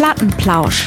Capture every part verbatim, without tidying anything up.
Plattenplausch.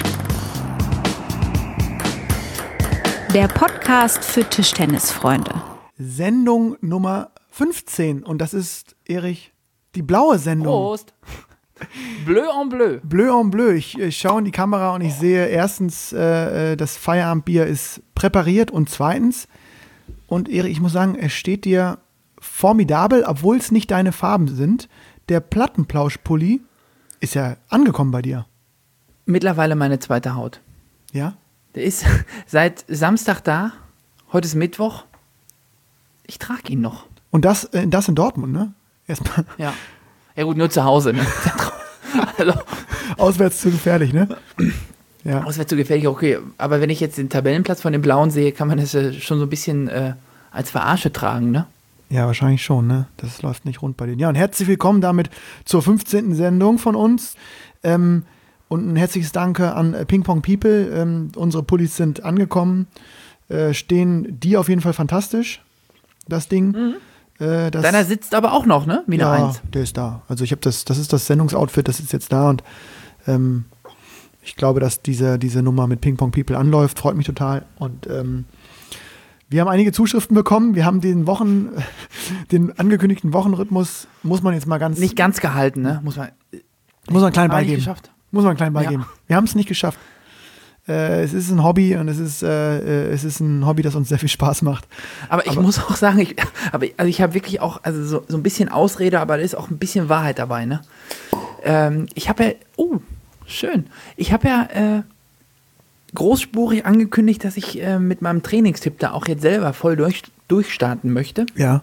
Der Podcast für Tischtennisfreunde. Sendung Nummer fünfzehn. Und das ist, Erich, die blaue Sendung. Prost. Bleu en bleu. Bleu en bleu. Ich, ich schaue in die Kamera und ich sehe erstens, äh, das Feierabendbier ist präpariert und zweitens, und Erich, ich muss sagen, es steht dir formidabel, obwohl es nicht deine Farben sind. Der Plattenplausch-Pulli ist ja angekommen bei dir. Mittlerweile meine zweite Haut. Ja? Der ist seit Samstag da. Heute ist Mittwoch. Ich trage ihn noch. Und das, äh, das in Dortmund, ne? Erstmal. Ja. Ja gut, nur zu Hause, ne? Also, auswärts zu gefährlich, ne? Ja. Auswärts zu gefährlich, okay. Aber wenn ich jetzt den Tabellenplatz von den Blauen sehe, kann man das ja schon so ein bisschen äh, als Verarsche tragen, ne? Ja, wahrscheinlich schon, ne? Das läuft nicht rund bei denen. Ja, und herzlich willkommen damit zur fünfzehnten Sendung von uns. Ähm, und ein herzliches Danke an äh, Ping Pong People. Ähm, unsere Pullis sind angekommen. Äh, stehen die auf jeden Fall fantastisch, das Ding. Mhm. Äh, das, Deiner sitzt aber auch noch, ne? Wie eine ja, Eins. der ist da. Also ich habe das, das ist das Sendungsoutfit, das ist jetzt da und ähm, ich glaube, dass diese, diese Nummer mit Ping Pong People anläuft. Freut mich total. Und ähm, wir haben einige Zuschriften bekommen. Wir haben den Wochen, den angekündigten Wochenrhythmus, muss man jetzt mal ganz... Nicht ganz gehalten, ne? Muss man... Muss man klein Aber nicht beigeben. geschafft. Muss man klein beigeben. Ja. Wir haben es nicht geschafft. Äh, es ist ein Hobby und es ist, äh, es ist ein Hobby, das uns sehr viel Spaß macht. Aber ich aber, muss auch sagen, ich, aber, also ich habe wirklich auch also so, so ein bisschen Ausrede, aber da ist auch ein bisschen Wahrheit dabei, ne? Ähm, ich habe ja... Oh, schön. Ich habe ja... Äh, großspurig angekündigt, dass ich äh, mit meinem Trainingstipp da auch jetzt selber voll durch, durchstarten möchte. Ja.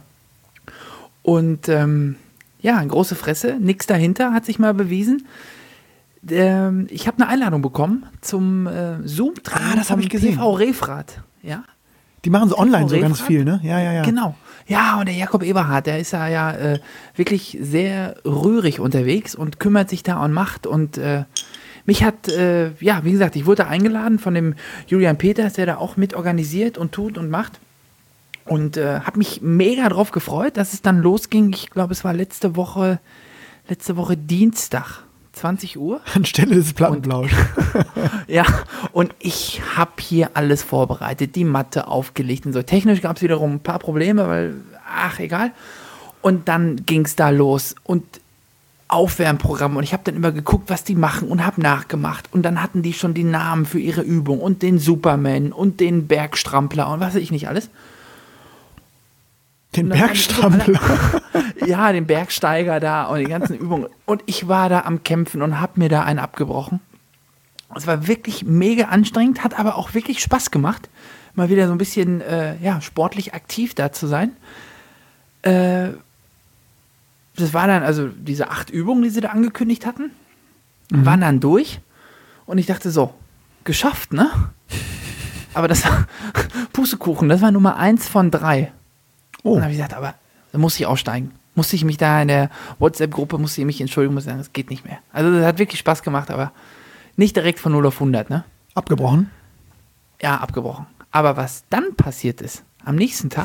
Und ähm, ja, große Fresse, nix dahinter, hat sich mal bewiesen. Ähm, ich habe eine Einladung bekommen zum äh, Zoom-Training Ah, das habe ich gesehen. T V Refrat. Ja? Die machen so online so Refrat? ganz viel, ne? Ja, ja, ja. Genau. Ja, und der Jakob Eberhardt, der ist ja, ja äh, wirklich sehr rührig unterwegs und kümmert sich da und macht und äh, mich hat, äh, ja, wie gesagt, ich wurde eingeladen von dem Julian Peters, der da auch mit organisiert und tut und macht. Und äh, habe mich mega drauf gefreut, dass es dann losging. Ich glaube, es war letzte Woche, letzte Woche Dienstag, zwanzig Uhr. Anstelle des Plattenplausch. Ja, und ich habe hier alles vorbereitet, die Matte aufgelegt und so. Technisch gab es wiederum ein paar Probleme, weil, ach, egal. Und dann ging es da los und Aufwärmprogramm und ich habe dann immer geguckt, was die machen und habe nachgemacht und dann hatten die schon die Namen für ihre Übung und den Superman und den Bergstrampler und was weiß ich nicht alles. Den Bergstrampler? Ja, den Bergsteiger da und die ganzen Übungen und ich war da am Kämpfen und habe mir da einen abgebrochen. Es war wirklich mega anstrengend, hat aber auch wirklich Spaß gemacht, mal wieder so ein bisschen äh, ja, sportlich aktiv da zu sein. Äh, Das war dann, also diese acht Übungen, die sie da angekündigt hatten, mhm. waren dann durch. Und ich dachte so, geschafft, ne? Aber das war Pustekuchen, das war Nummer eins von drei. Oh. Und dann habe ich gesagt, aber da muss ich aussteigen. Musste ich mich da in der WhatsApp-Gruppe, musste ich mich entschuldigen, muss sagen, das geht nicht mehr. Also das hat wirklich Spaß gemacht, aber nicht direkt von null auf hundert, ne? Abgebrochen? Ja, abgebrochen. Aber was dann passiert ist, am nächsten Tag...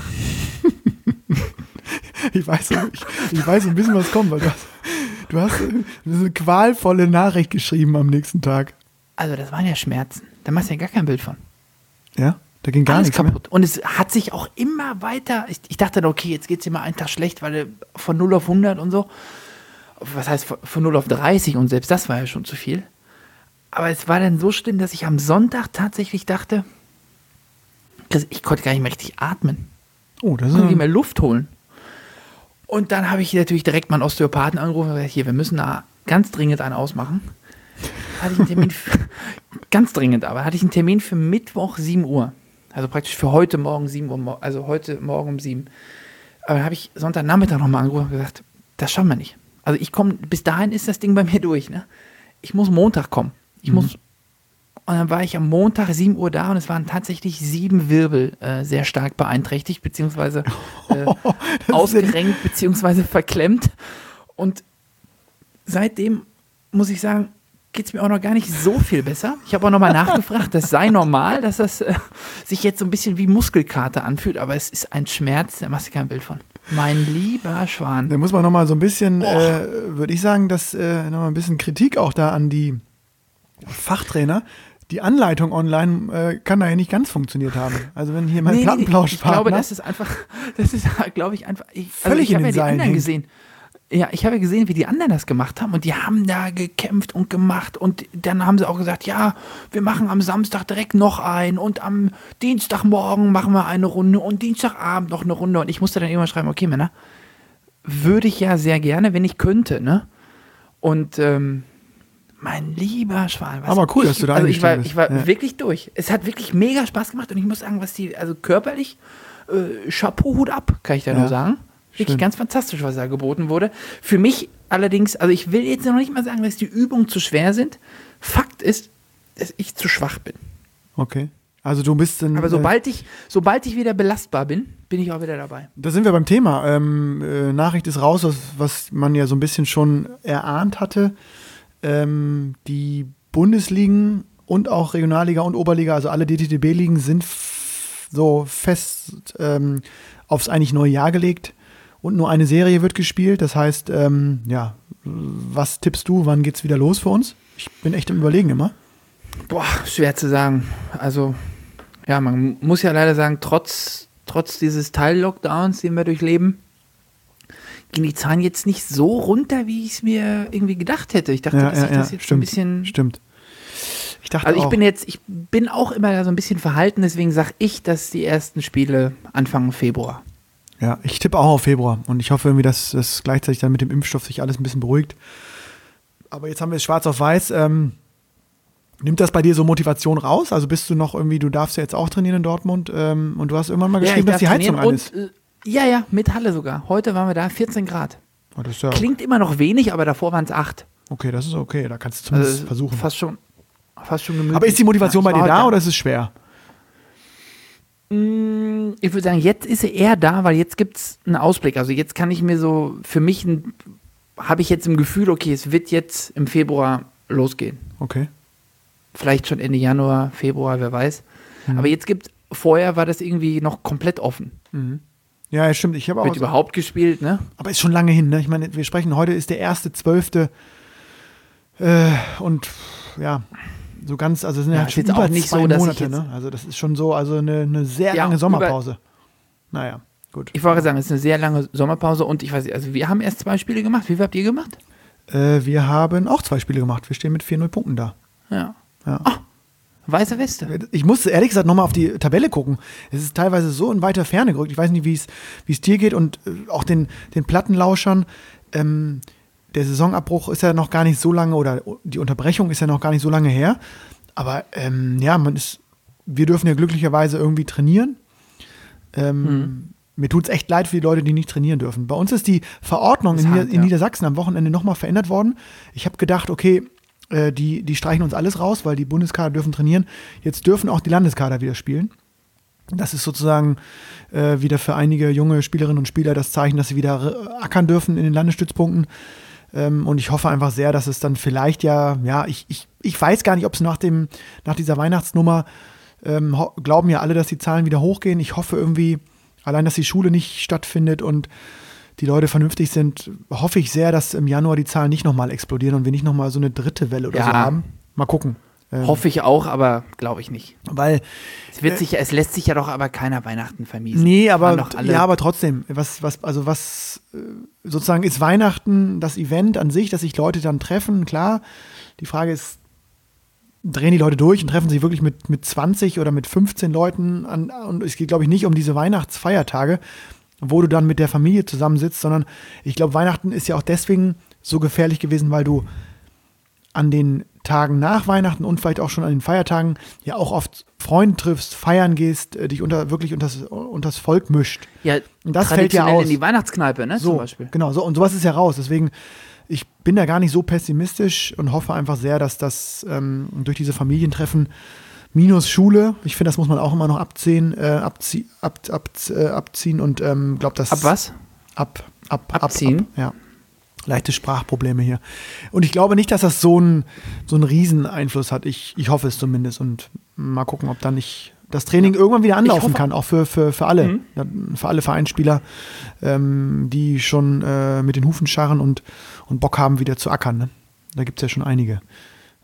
Ich weiß, ich, ich weiß ein bisschen, was kommt, weil du hast, du hast eine qualvolle Nachricht geschrieben am nächsten Tag. Also das waren ja Schmerzen. Da machst du ja gar kein Bild von. Ja, da ging gar Alles nichts kaputt. mehr. Und es hat sich auch immer weiter, ich, ich dachte, okay, jetzt geht es dir mal einen Tag schlecht, weil du von null auf hundert und so, was heißt von null auf dreißig und selbst das war ja schon zu viel. Aber es war dann so schlimm, dass ich am Sonntag tatsächlich dachte, ich konnte gar nicht mehr richtig atmen. Oh, das ich ist konnte nicht mehr Luft holen. Und dann habe ich natürlich direkt meinen Osteopathen angerufen und gesagt, hier, wir müssen da ganz dringend einen ausmachen. Hatte ich einen Termin, für, ganz dringend aber, hatte ich einen Termin für Mittwoch sieben Uhr. Also praktisch für heute Morgen sieben Uhr, also heute Morgen um sieben. Aber dann habe ich Sonntagnachmittag nochmal angerufen und gesagt, das schaffen wir nicht. Also ich komme, bis dahin ist das Ding bei mir durch, ne? Ich muss Montag kommen. Ich mhm. muss, und dann war ich am Montag sieben Uhr da und es waren tatsächlich sieben Wirbel äh, sehr stark beeinträchtigt, beziehungsweise äh, oh, ausgerenkt, beziehungsweise verklemmt. Und seitdem muss ich sagen, geht es mir auch noch gar nicht so viel besser. Ich habe auch nochmal nachgefragt, das sei normal, dass das äh, sich jetzt so ein bisschen wie Muskelkater anfühlt, aber es ist ein Schmerz, da machst du kein Bild von. Mein lieber Schwan. Da muss man nochmal so ein bisschen, äh, würde ich sagen, dass äh, nochmal ein bisschen Kritik auch da an die Fachtrainer. Die Anleitung online äh, kann da ja nicht ganz funktioniert haben. Also wenn hier mein Nee, nee, Plattenplauschpartner... Ich glaube, das ist einfach, das ist, glaube ich, einfach, ich, also Völlig ich habe in ja den die Seilen anderen hängt. gesehen. Ja, ich habe ja gesehen, wie die anderen das gemacht haben und die haben da gekämpft und gemacht und dann haben sie auch gesagt, ja, wir machen am Samstag direkt noch ein und am Dienstagmorgen machen wir eine Runde und Dienstagabend noch eine Runde und ich musste dann irgendwann schreiben, okay, Männer, würde ich ja sehr gerne, wenn ich könnte, ne? Und, ähm, mein lieber Schwan. was Aber cool, ich, dass du da Also ich war, eingestiegen ich war bist. Ja. wirklich durch. Es hat wirklich mega Spaß gemacht und ich muss sagen, was die, also körperlich, äh, Chapeau, Hut ab, kann ich da Ja. nur sagen. Wirklich Schön. ganz fantastisch, was da geboten wurde. Für mich allerdings, also ich will jetzt noch nicht mal sagen, dass die Übungen zu schwer sind. Fakt ist, dass ich zu schwach bin. Okay. Also du bist in, Aber sobald ich, sobald ich wieder belastbar bin, bin ich auch wieder dabei. Da sind wir beim Thema. Ähm, äh, Nachricht ist raus, was, was man ja so ein bisschen schon erahnt hatte. Ähm, die Bundesligen und auch Regionalliga und Oberliga, also alle D T D B-Ligen sind f- so fest ähm, aufs eigentlich neue Jahr gelegt und nur eine Serie wird gespielt. Das heißt, ähm, ja, was tippst du, wann geht's wieder los für uns? Ich bin echt im Überlegen immer. Boah, schwer zu sagen. Also, ja, man muss ja leider sagen, trotz, trotz dieses Teil-Lockdowns, den wir durchleben, gehen die Zahlen jetzt nicht so runter, wie ich es mir irgendwie gedacht hätte. Ich dachte, Ja, dass ja, ich das ja, jetzt stimmt, ein bisschen... stimmt. Ich dachte Also ich auch, bin jetzt, ich bin auch immer so ein bisschen verhalten, deswegen sage ich, dass die ersten Spiele Anfang Februar. ja, ich tippe auch auf Februar und ich hoffe irgendwie, dass das gleichzeitig dann mit dem Impfstoff sich alles ein bisschen beruhigt. Aber jetzt haben wir es schwarz auf weiß. Ähm, nimmt das bei dir so Motivation raus? Also bist du noch irgendwie, du darfst ja jetzt auch trainieren in Dortmund ähm, und du hast irgendwann mal geschrieben, dass die Heizung an ist. Und, äh, ja, ja, mit Halle sogar. Heute waren wir da, vierzehn Grad. Oh, das ist ja, Klingt immer noch wenig, aber davor waren es acht. okay, das ist okay, da kannst du zumindest Also versuchen. fast schon, fast schon gemütlich. Aber ist die Motivation Ja, bei ich dir war da heute oder ist es schwer? Mm, Ich würde sagen, jetzt ist sie eher da, weil jetzt gibt es einen Ausblick. Also jetzt kann ich mir so, für mich ein- habe ich jetzt im Gefühl, okay, es wird jetzt im Februar losgehen. Okay. Vielleicht schon Ende Januar, Februar, wer weiß. Mhm. Aber jetzt gibt, vorher war das irgendwie noch komplett offen. Ja, ja, stimmt. Ich habe auch. Wird überhaupt gespielt, ne? Aber ist schon lange hin, ne? Ich meine, wir sprechen, heute ist der erste zwölfte Äh, und ja, so ganz, also es sind ja, Ja, halt ist schon jetzt über auch nicht zwei so, dass ich Monate, jetzt- ne? Also das ist schon so, also eine, eine sehr Ja, lange über- Sommerpause. Naja, gut. Ich wollte sagen, es ist eine sehr lange Sommerpause und ich weiß nicht, also wir haben erst zwei Spiele gemacht. Wie viel habt ihr gemacht? Äh, wir haben auch zwei Spiele gemacht. Wir stehen mit vier null Punkten da. Ja. Ja. Ah, weiße Weste. Ich musste ehrlich gesagt nochmal auf die Tabelle gucken. Es ist teilweise so in weiter Ferne gerückt. Ich weiß nicht, wie es wie es dir geht und äh, auch den, den Plattenlauschern. Ähm, der Saisonabbruch ist ja noch gar nicht so lange oder die Unterbrechung ist ja noch gar nicht so lange her. Aber ähm, ja, man ist, wir dürfen ja glücklicherweise irgendwie trainieren. Ähm, Hm. Mir tut es echt leid für die Leute, die nicht trainieren dürfen. Bei uns ist die Verordnung Ist in, hart, Nieder in ja. Niedersachsen am Wochenende nochmal verändert worden. Ich habe gedacht, okay, äh, die, die streichen uns alles raus, weil die Bundeskader dürfen trainieren. Jetzt dürfen auch die Landeskader wieder spielen. Das ist sozusagen äh, wieder für einige junge Spielerinnen und Spieler das Zeichen, dass sie wieder äh, ackern dürfen in den Landesstützpunkten. Ähm, und ich hoffe einfach sehr, dass es dann vielleicht ja, ja, ich, ich, ich weiß gar nicht, ob es nach dem, nach dieser Weihnachtsnummer, ähm, ho- glauben ja alle, dass die Zahlen wieder hochgehen. Ich hoffe irgendwie, allein, dass die Schule nicht stattfindet und die Leute vernünftig sind, hoffe ich sehr, dass im Januar die Zahlen nicht nochmal explodieren und wir nicht nochmal so eine dritte Welle oder Ja. so haben. Mal gucken. Ähm, Hoffe ich auch, aber glaube ich nicht. Weil Es, wird sich, es lässt sich ja doch aber keiner Weihnachten vermiesen. Nee, Waren aber, doch alle- ja, aber trotzdem, was, was, also was äh, sozusagen ist Weihnachten das Event an sich, dass sich Leute dann treffen, klar. Die Frage ist, drehen die Leute durch und treffen sich wirklich mit, mit zwanzig oder mit fünfzehn Leuten an, und es geht, glaube ich, nicht um diese Weihnachtsfeiertage, wo du dann mit der Familie zusammensitzt, sondern ich glaube, Weihnachten ist ja auch deswegen so gefährlich gewesen, weil du an den Tagen nach Weihnachten und vielleicht auch schon an den Feiertagen ja auch oft Freunde triffst, feiern gehst, äh, dich unter, wirklich unters, unters Volk mischt. Ja, Und das fällt ja traditionell aus. in die Weihnachtskneipe, ne, So, zum Beispiel. genau, so, und sowas ist ja raus. Deswegen, ich bin da gar nicht so pessimistisch und hoffe einfach sehr, dass das ähm, durch diese Familientreffen minus Schule, ich finde, das muss man auch immer noch abziehen, äh, abzie ab, ab, äh, abziehen und ähm, glaube, das Ab was? Ab, ab, Abziehen? Ab, ab, ja. Leichte Sprachprobleme hier. Und ich glaube nicht, dass das so einen so einen riesen Einfluss hat. Ich, ich hoffe es zumindest. Und mal gucken, ob dann nicht das Training irgendwann wieder anlaufen hoffe- kann, auch für, für, für alle, Mhm. ja, für alle Vereinsspieler, ähm, die schon äh, mit den Hufen scharren und, und Bock haben, wieder zu ackern. Ne? Da gibt es ja schon einige.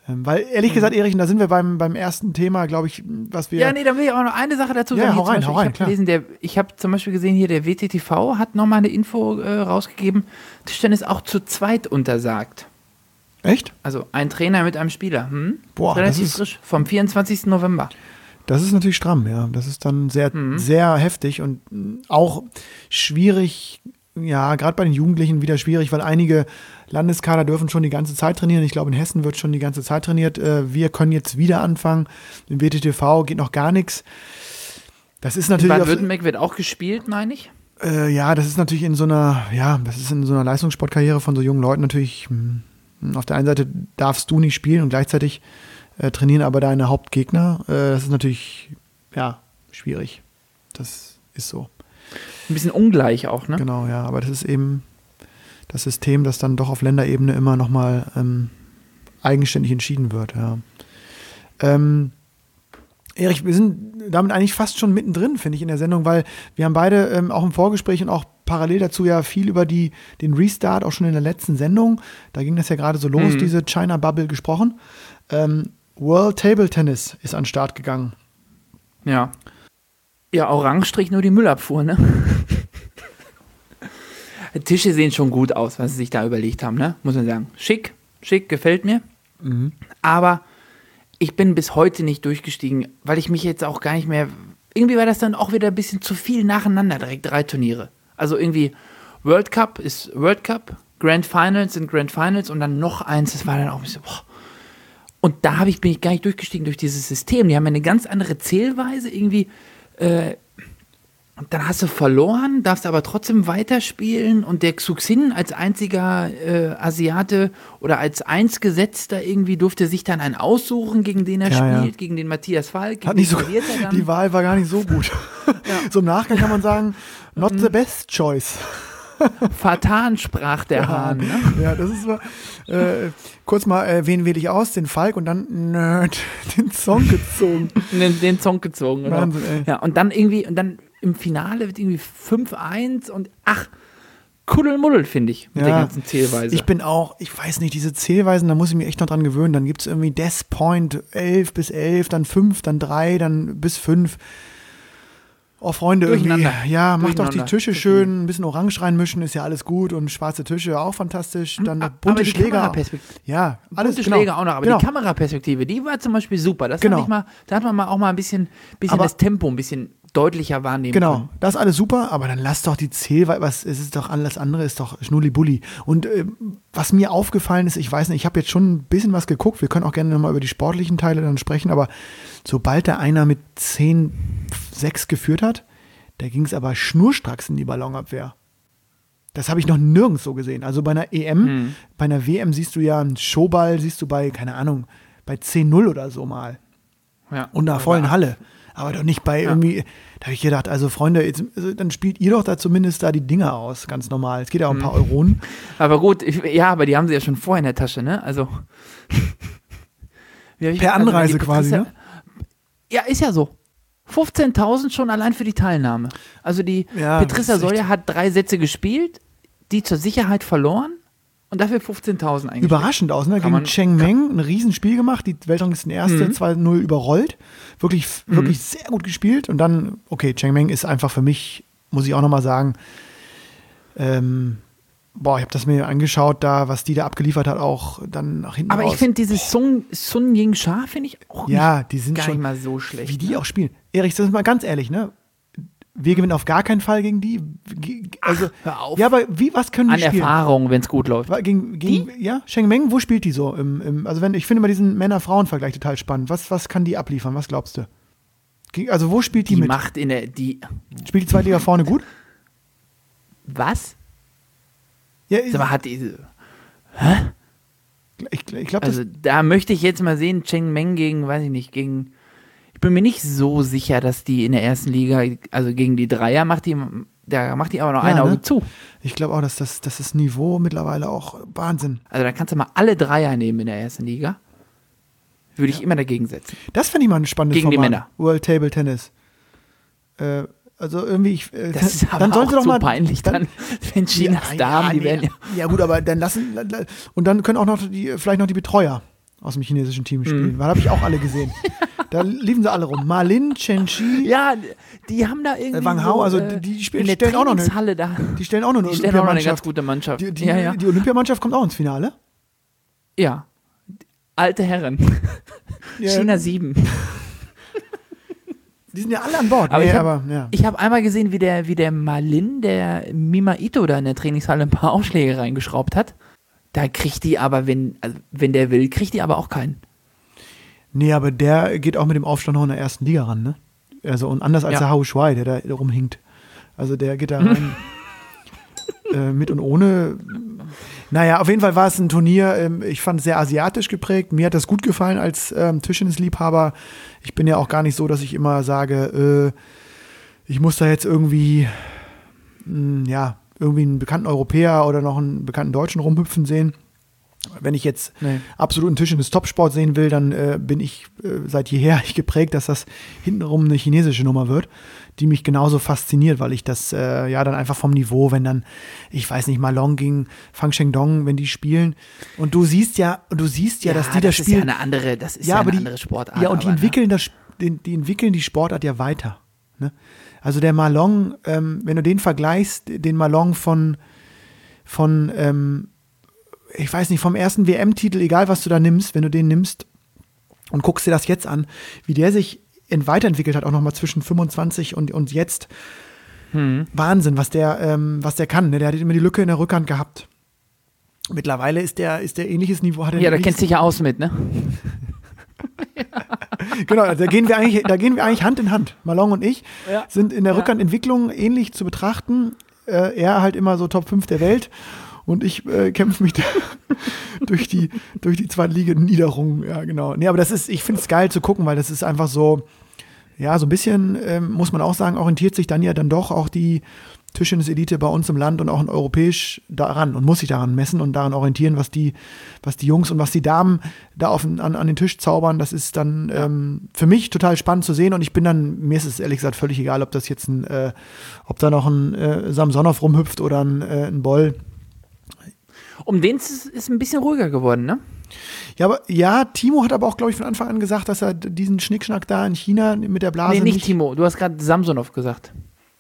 Ähm, weil, ehrlich gesagt, Erich, und da sind wir beim, beim ersten Thema, glaube ich, was wir... Ja, nee, da will ich auch noch eine Sache dazu ja, sagen. hau rein, Beispiel, hau rein, ich habe gelesen, der, ich habe zum Beispiel gesehen, hier der W T T V hat nochmal eine Info äh, rausgegeben, Tischtennis auch zu zweit untersagt. Echt? Also ein Trainer mit einem Spieler. Hm? Boah, Relativ das ist, frisch, vom vierundzwanzigsten November. Das ist natürlich stramm, ja. Das ist dann sehr, Mhm. sehr heftig und auch schwierig, ja, gerade bei den Jugendlichen wieder schwierig, weil einige Landeskader dürfen schon die ganze Zeit trainieren. Ich glaube, in Hessen wird schon die ganze Zeit trainiert. Äh, Wir können jetzt wieder anfangen. Im W T T V geht noch gar nichts. Das ist In natürlich. auf- Baden-Württemberg wird auch gespielt, meine ich. Äh, ja, das ist natürlich in so einer, ja, das ist in so einer Leistungssportkarriere von so jungen Leuten natürlich, mh, auf der einen Seite darfst du nicht spielen und gleichzeitig äh, trainieren aber deine Hauptgegner. Äh, das ist natürlich, ja, schwierig. Das ist so. Ein bisschen ungleich auch, ne? Genau, ja, aber das ist eben das System, das dann doch auf Länderebene immer nochmal ähm, eigenständig entschieden wird, ja. Ähm, Erich, wir sind damit eigentlich fast schon mittendrin, finde ich, in der Sendung, weil wir haben beide ähm, auch im Vorgespräch und auch parallel dazu ja viel über die, den Restart, auch schon in der letzten Sendung, da ging das ja gerade so los, Mhm. diese China-Bubble gesprochen. Ähm, World Table Tennis ist an den Start gegangen. Ja. Ja, Orangestrich nur die Müllabfuhr, ne? Tische sehen schon gut aus, was sie sich da überlegt haben, ne? Muss man sagen. Schick, schick, gefällt mir. Aber ich bin bis heute nicht durchgestiegen, weil ich mich jetzt auch gar nicht mehr. Irgendwie war das dann auch wieder ein bisschen zu viel nacheinander, direkt drei Turniere. Also irgendwie World Cup ist World Cup, Grand Finals sind Grand Finals und dann noch eins, das war dann auch ein bisschen. Boah. Und da hab ich, bin ich gar nicht durchgestiegen durch dieses System. Die haben ja eine ganz andere Zählweise irgendwie. Äh, und dann hast du verloren, darfst aber trotzdem weiterspielen und der Xuxin als einziger äh, Asiate oder als Einsgesetzter irgendwie durfte sich dann einen aussuchen, gegen den er Ja, spielt, ja. gegen den Matthias Falk. Gegen Hat nicht den so, verliert er dann. die Wahl war gar nicht so gut. So im Nachgang kann man sagen, not the best choice. Fatan sprach der Hahn. Ne? Ja, das ist so, äh, kurz mal, äh, wen wähle ich aus? Den Falk und dann nerd, den Song gezogen. Den, den Song gezogen. Genau. Wahnsinn, ey. Ja, und dann irgendwie, und dann im Finale wird irgendwie fünf eins und ach, Kuddelmuddel, finde ich, mit Ja, der ganzen Zählweise. Ich bin auch, ich weiß nicht, diese Zählweisen, da muss ich mich echt noch dran gewöhnen. Dann gibt es irgendwie Death Point elf bis elf, dann fünf, dann drei, dann bis fünf. Oh, Freunde, irgendwie, Durcheinander. ja, macht doch die Durcheinander. Tische schön, ein bisschen Orange reinmischen, ist ja alles gut und schwarze Tische auch fantastisch. Dann noch aber bunte die Schläger. Kameraperspektive- Ja, alles Bunte genau. Schläge auch noch, aber genau. die Kameraperspektive, die war zum Beispiel super. Das Genau. fand ich mal, da hat man mal auch mal ein bisschen, bisschen Aber- das Tempo ein bisschen deutlicher wahrnehmen Genau, können. das ist alles super, aber dann lass doch die Zählweise, was es ist doch alles andere, ist doch Schnulli-Bulli. Und äh, was mir aufgefallen ist, ich weiß nicht, ich habe jetzt schon ein bisschen was geguckt, wir können auch gerne nochmal über die sportlichen Teile dann sprechen, aber sobald da einer mit zehn sechs geführt hat, da ging es aber schnurstracks in die Ballonabwehr. Das habe ich noch nirgends so gesehen. Also bei einer E M, Mhm. bei einer W M siehst du ja einen Showball, siehst du bei, keine Ahnung, bei zehn null oder so mal. Ja. Und einer vollen Halle. Aber doch nicht bei irgendwie, da habe ich gedacht, also Freunde, jetzt, also dann spielt ihr doch da zumindest da die Dinger aus, ganz normal. Es geht ja um ein paar Euronen. Aber gut, ich, ja, aber die haben sie ja schon vorher in der Tasche, ne? Also. Wie hab ich- Per also, wenn Anreise die quasi, Patricia- ne? Ja, ist ja so. fünfzehntausend schon allein für die Teilnahme. Also die Ja, Petrissa das ist echt- Solja hat drei Sätze gespielt, die zur Sicherheit verloren und dafür fünfzehntausend eingespielt. Überraschend aus, ne? Kann Gegen man- Cheng Meng ein Riesenspiel gemacht, die Weltranglistenerste Mhm. zwei null überrollt. Wirklich, wirklich sehr gut gespielt. Und dann, okay, Cheng Meng ist einfach für mich, muss ich auch nochmal sagen, ähm, boah, ich habe das mir angeschaut, da, was die da abgeliefert hat, auch dann nach hinten Aber raus. ich finde dieses Sun, Sun Ying Sha finde ich auch Ja, nicht, die sind gar schon, nicht mal so schlecht. wie die ne? auch spielen. Erich, das ist mal ganz ehrlich, ne? Wir gewinnen auf gar keinen Fall gegen die. Ge- Also, hör auf. Ja, aber wie, was können An die spielen? Erfahrung, wenn es gut läuft. Wa- Gegen, gegen, ja, Cheng Meng, wo spielt die so? Im, im, also wenn, ich finde mal diesen Männer-Frauen-Vergleich total spannend. Was, was kann die abliefern? Was glaubst du? Ge- Also wo spielt die, Die mit? macht in der, die, Spielt die Zweitliga vorne gut? was? Ja, Sag mal, hat diese, ich, ich glaube, das also da möchte ich jetzt mal sehen, Cheng Meng gegen, weiß ich nicht, gegen, ich bin mir nicht so sicher, dass die in der ersten Liga, also gegen die Dreier macht die, da macht die aber noch Ja, ein Auge ne? zu. ich glaube auch, dass das, das ist Niveau mittlerweile auch Wahnsinn. Also da kannst du mal alle Dreier nehmen in der ersten Liga. Würde ich immer dagegen setzen. Das finde ich mal ein spannendes Gegen die Format. Männer. World Table Tennis. Äh, also irgendwie, ich, äh, Das ist aber dann sollen auch sie doch so mal, peinlich, dann, wenn Chinas Damen, die nee. werden ja, Ja gut, aber dann lassen, und dann können auch noch die, vielleicht noch die Betreuer aus dem chinesischen Team spielen. Mhm. Weil habe ich auch alle gesehen. Da liefen sie alle rum. Ma Lin, Chen Qi. Ja, die haben da irgendwie. Äh, Wang Hao, so, also äh, die, die spielen, in der stellen auch noch eine, da. die stellen auch noch eine die stellen auch noch eine ganz Olympiamannschaft. gute Mannschaft. Die, die, ja, ja. die Olympiamannschaft kommt auch ins Finale. Ja. Alte Herren. Ja. China sieben. Die sind ja alle an Bord. Aber nee, ich habe aber, ja. hab einmal gesehen, wie der, wie der Malin, der Mima Ito da in der Trainingshalle ein paar Aufschläge reingeschraubt hat. Da kriegt die aber, wenn, also wenn der will, kriegt die aber auch keinen. Nee, aber der geht auch mit dem Aufstand noch in der ersten Liga ran, ne? Also und anders als ja. der Hao Shuai, der da rumhinkt. Also der geht da rein äh, mit und ohne. Naja, auf jeden Fall war es ein Turnier, ähm, ich fand es sehr asiatisch geprägt. Mir hat das gut gefallen als ähm, Tischtennisliebhaber. Ich bin ja auch gar nicht so, dass ich immer sage, äh, ich muss da jetzt irgendwie, mh, ja, irgendwie einen bekannten Europäer oder noch einen bekannten Deutschen rumhüpfen sehen. Wenn ich jetzt nee. absoluten Tischtennis-Topsport sehen will, dann äh, bin ich äh, seit jeher geprägt, dass das hintenrum eine chinesische Nummer wird, die mich genauso fasziniert, weil ich das äh, ja dann einfach vom Niveau, wenn dann, ich weiß nicht, Malong gegen Fang Shengdong, wenn die spielen und du siehst ja, du siehst ja, ja dass die das, das spielen. Ja, eine andere, das ist ja, ja aber eine die, andere Sportart. Ja, und die aber, entwickeln ne? das, die, die entwickeln die Sportart ja weiter. Ne? Also der Malong, ähm, wenn du den vergleichst, den Malong von von ähm, ich weiß nicht, vom ersten W M-Titel, egal was du da nimmst, wenn du den nimmst und guckst dir das jetzt an, wie der sich in weiterentwickelt hat, auch nochmal zwischen fünfundzwanzig und, und jetzt. Hm. Wahnsinn, was der, ähm, was der kann. Ne? Der hat immer die Lücke in der Rückhand gehabt. Mittlerweile ist der, ist der ähnliches Niveau. Hat er ja, da kennst du dich ja aus mit, ne? Genau, da gehen wir eigentlich, da gehen wir eigentlich Hand in Hand. Malong und ich ja. sind in der ja. Rückhandentwicklung ähnlich zu betrachten. Äh, er halt immer so Top fünf der Welt. Und ich äh, kämpfe mich da durch die, durch die Zweitliga-Niederung. Ja, genau. Nee, aber das ist, ich finde es geil zu gucken, weil das ist einfach so, ja, so ein bisschen, ähm, muss man auch sagen, orientiert sich dann ja dann doch auch die Tischtennis-Elite bei uns im Land und auch in europäisch daran und muss sich daran messen und daran orientieren, was die, was die Jungs und was die Damen da auf, an, an den Tisch zaubern. Das ist dann ja. ähm, für mich total spannend zu sehen und ich bin dann, mir ist es ehrlich gesagt völlig egal, ob das jetzt ein, äh, ob da noch ein äh, Samsonov rumhüpft oder ein, äh, ein Boll. Um den ist es ein bisschen ruhiger geworden, ne? Ja, aber ja, Timo hat aber auch, glaube ich, von Anfang an gesagt, dass er diesen Schnickschnack da in China mit der Blase nee, nicht. nicht Timo, du hast gerade Samsonov gesagt.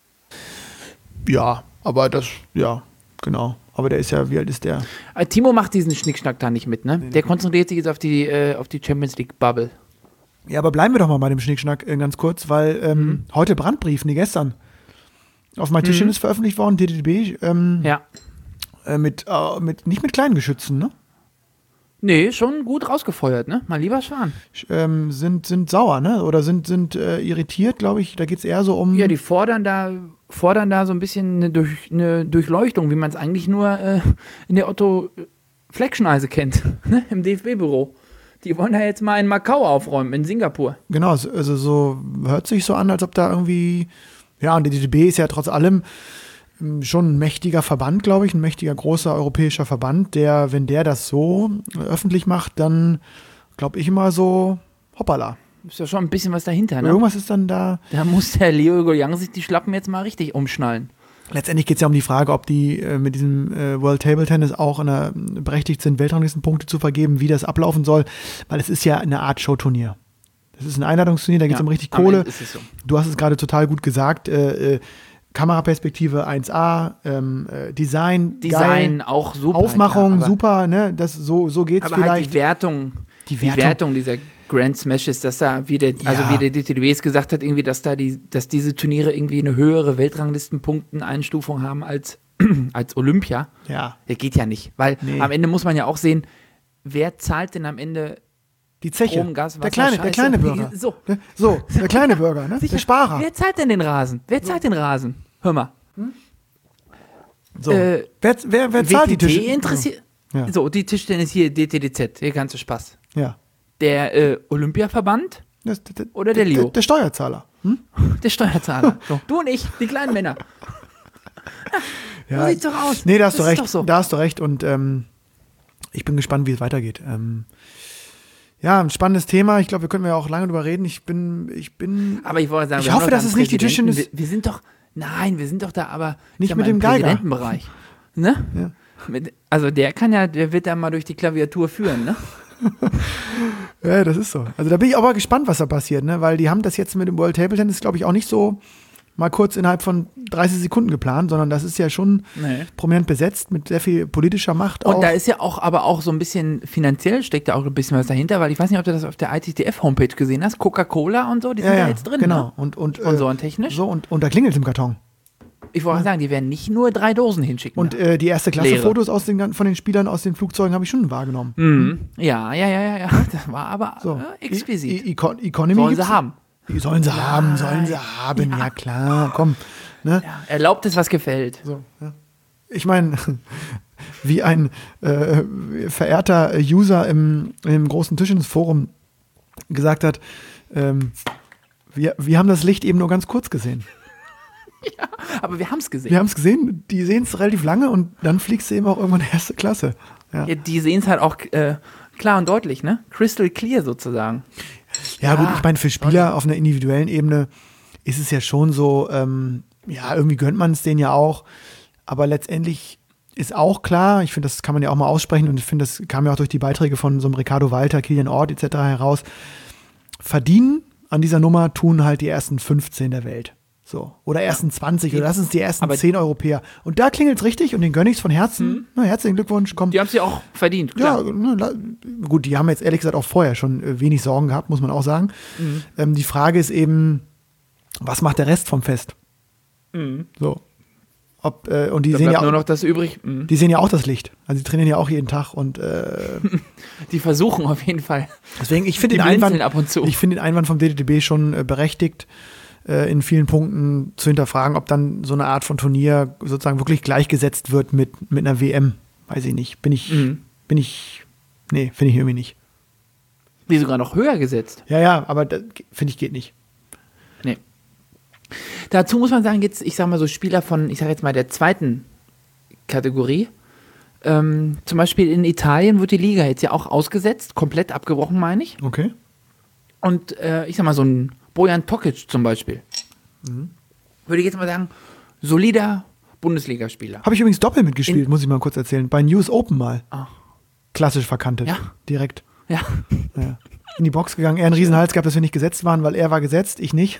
Ja, aber das, ja, genau. Aber der ist ja, wie alt ist der? Aber Timo macht diesen Schnickschnack da nicht mit, ne? Nee, der nee. konzentriert sich jetzt auf die, äh, auf die Champions League Bubble. Ja, aber bleiben wir doch mal bei dem Schnickschnack äh, ganz kurz, weil ähm, mhm. heute Brandbrief, nee, gestern, auf mein Tischchen mhm. ist veröffentlicht worden, D D B, ähm, ja. Äh, mit, äh, mit, nicht mit kleinen Geschützen, ne? Nee, schon gut rausgefeuert, ne? Mein lieber Schwan. Ähm, sind, sind sauer, ne? Oder sind, sind äh, irritiert, glaube ich. Da geht es eher so um. Ja, die fordern da, fordern da so ein bisschen eine, Durch, eine Durchleuchtung, wie man es eigentlich nur äh, in der Otto-Fleck-Schneise kennt, ne? Im D F B-Büro. Die wollen da jetzt mal in Macau aufräumen, in Singapur. Genau, also so hört sich so an, als ob da irgendwie. Ja, und der D D B ist ja trotz allem schon ein mächtiger Verband, glaube ich, ein mächtiger, großer europäischer Verband, der, wenn der das so öffentlich macht, dann glaube ich immer so, hoppala. Ist ja schon ein bisschen was dahinter, ne? Irgendwas ist dann da. Da muss der Leo Goyang sich die Schlappen jetzt mal richtig umschnallen. Letztendlich geht es ja um die Frage, ob die äh, mit diesem äh, World Table Tennis auch in der, berechtigt sind, Weltranglistenpunkte zu vergeben, wie das ablaufen soll, weil es ist ja eine Art Showturnier. Das ist ein Einladungsturnier, da geht es ja, um richtig Kohle. Ist es so. Du hast es gerade total gut gesagt, äh, äh, Kameraperspektive eins A, ähm, äh, Design, Design geil, auch super. Aufmachung, klar, super, ne? Das, so, so geht's aber vielleicht. Halt die Wertung, die Wertung, die Wertung dieser Grand Smashes, dass da, wie der, also ja. wie der D T D B es gesagt hat, irgendwie, dass da die, dass diese Turniere irgendwie eine höhere Weltranglistenpunkten-Einstufung haben als, als Olympia. Ja. Das geht ja nicht, weil nee. am Ende muss man ja auch sehen, wer zahlt denn am Ende die Zeche, Strom, Gas, Wasser, der kleine, der kleine Bürger. So. so, der kleine Bürger, ne? Der Sparer. Wer zahlt denn den Rasen? Wer zahlt den Rasen? Hör mal. Hm? So. Äh, wer, wer, wer zahlt W T T die Tische? Interessiert. Ja. So, die Tischtennis hier, D T D Z, der ganze Spaß. Ja. Der äh, Olympiaverband das, das, das, oder der Leo? Der, der Steuerzahler. Hm? Der Steuerzahler. So. Du und ich, die kleinen Männer. Ja, so sieht's doch aus. Nee, da hast das du recht. So. Da hast du recht und ähm, ich bin gespannt, wie es weitergeht. Ähm, ja, ein spannendes Thema. Ich glaube, wir können ja auch lange drüber reden. Ich bin, ich bin. Aber ich wollte sagen, ich hoffe, dass es nicht die Tischtennis. Wir, wir sind doch. Nein, wir sind doch da, aber nicht mit mal, dem im Geiger. Präsidentenbereich. Ne? Ja. Mit, also der kann ja, der wird da mal durch die Klaviatur führen, ne? Ja, das ist so. Also da bin ich aber gespannt, was da passiert, ne? Weil die haben das jetzt mit dem World Table Tennis, glaube ich, auch nicht so mal kurz innerhalb von dreißig Sekunden geplant, sondern das ist ja schon Nee. prominent besetzt mit sehr viel politischer Macht Und auch. da ist ja auch, aber auch so ein bisschen finanziell steckt da auch ein bisschen was dahinter, weil ich weiß nicht, ob du das auf der I T T F-Homepage gesehen hast. Coca-Cola und so, die sind ja, da ja, jetzt drin. genau. Ne? Und, und, äh, Sponsorentechnisch. so, und, und da klingelt es im Karton. Ich wollte sagen, die werden nicht nur drei Dosen hinschicken. Und äh, die erste Klasse Leere. Fotos aus den, gan- von den Spielern aus den Flugzeugen habe ich schon wahrgenommen. mhm. Ja, ja, ja, ja, ja. Das war aber So. äh, exquisit. I, I, Econ- Economy Sollen gibt's- sie haben. Die sollen sie haben, sollen sie haben, ja, klar, komm. Ne? Ja, erlaubt es, was gefällt. So, ja. Ich meine, wie ein äh, verehrter User im, im großen Tischtennis-Forum gesagt hat, ähm, wir, wir haben das Licht eben nur ganz kurz gesehen. Aber wir haben es gesehen. Wir haben es gesehen, die sehen es relativ lange und dann fliegst du eben auch irgendwann in die erste Klasse. Ja, Ja, die sehen es halt auch äh, klar und deutlich, ne? Crystal clear sozusagen. ja gut, Ja. ich meine, für Spieler auf einer individuellen Ebene ist es ja schon so, ähm, ja, irgendwie gönnt man es denen ja auch, aber letztendlich ist auch klar, ich finde, das kann man ja auch mal aussprechen und ich finde, das kam ja auch durch die Beiträge von so einem Ricardo Walter, Kilian Ort et cetera heraus, verdienen an dieser Nummer tun halt die ersten fünfzehn der Welt. So. Oder ersten zwanzig oder lass uns die ersten Aber- zehn Europäer. Und da klingelt es richtig und den gönne ich es von Herzen. Na, herzlichen Glückwunsch, komm. Die haben es ja auch verdient, Ja, klar. ne, la- gut, die haben jetzt ehrlich gesagt auch vorher schon äh, wenig Sorgen gehabt, muss man auch sagen. Mhm. Ähm, die Frage ist eben, was macht der Rest vom Fest? So. Ob, äh, und die Mhm. Da sehen, bleibt ja, nur auch- noch das übrig. Mhm. die sehen ja auch das Licht. Also die trainieren ja auch jeden Tag und äh, Die versuchen auf jeden Fall. deswegen, ich finde Die den, Einwand, blinzeln ab und zu. ich finde den Einwand vom D T T B schon äh, berechtigt, äh, in vielen Punkten zu hinterfragen, ob dann so eine Art von Turnier sozusagen wirklich gleichgesetzt wird mit, mit einer W M. Weiß ich nicht. Bin ich, Mhm. bin ich, nee, finde ich irgendwie nicht. Die sogar noch höher gesetzt. Ja, ja, aber das, finde ich, geht nicht. Nee. Dazu muss man sagen, jetzt, ich sag mal so Spieler von, ich sag jetzt mal der zweiten Kategorie. Ähm, zum Beispiel in Italien wird die Liga jetzt ja auch ausgesetzt, komplett abgebrochen, meine ich. Okay. Und äh, ich sag mal so ein Bojan Tokic zum Beispiel. Mhm. Würde ich jetzt mal sagen, solider Bundesligaspieler. Habe ich übrigens doppelt mitgespielt, muss ich mal kurz erzählen. Bei News Open mal. Ah. Klassisch verkantet. Ja. Direkt. Ja. Ja. In die Box gegangen. Er einen Riesenhals gehabt, dass wir nicht gesetzt waren, weil er war gesetzt, ich nicht.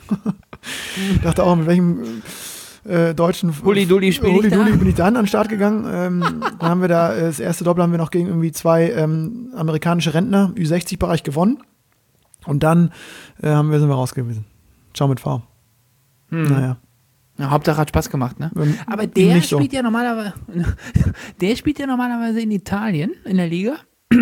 Dachte auch, mit welchem äh, deutschen Hulli-Dulli spiel ich Hulli-Dulli da? bin ich dann an den Start gegangen. Ähm, dann haben wir da, äh, das erste Doppel haben wir noch gegen irgendwie zwei ähm, amerikanische Rentner, Ü sechzig Bereich gewonnen. Und dann äh, haben wir, sind wir raus gewesen. Ciao mit V. Hm. Naja. Ja, Hauptsache hat Spaß gemacht, ne? Ähm, Aber der nicht so. spielt ja normalerweise, der spielt ja normalerweise in Italien in der Liga.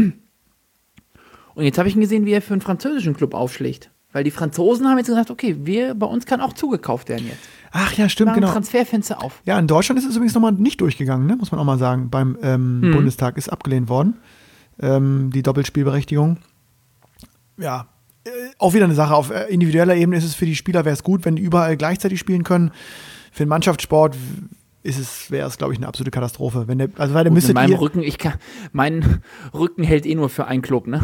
Und jetzt habe ich ihn gesehen, wie er für einen französischen Club aufschlägt. Weil die Franzosen haben jetzt gesagt, okay, wir, bei uns kann auch zugekauft werden jetzt. Ach ja, stimmt, Machen genau. Transferfenster auf. Ja, in Deutschland ist es übrigens nochmal nicht durchgegangen, ne? Muss man auch mal sagen. Beim ähm, Hm. Bundestag ist abgelehnt worden. Ähm, die Doppelspielberechtigung. Ja, äh, auch wieder eine Sache. Auf äh, individueller Ebene ist es für die Spieler, wäre es gut, wenn die überall gleichzeitig spielen können. Für den Mannschaftssport ist es, wäre es, glaube ich, eine absolute Katastrophe. Wenn der, also weil der Gut, müsstet mit meinem ihr, Rücken, ich kann, mein Rücken hält eh nur für einen Club, ne?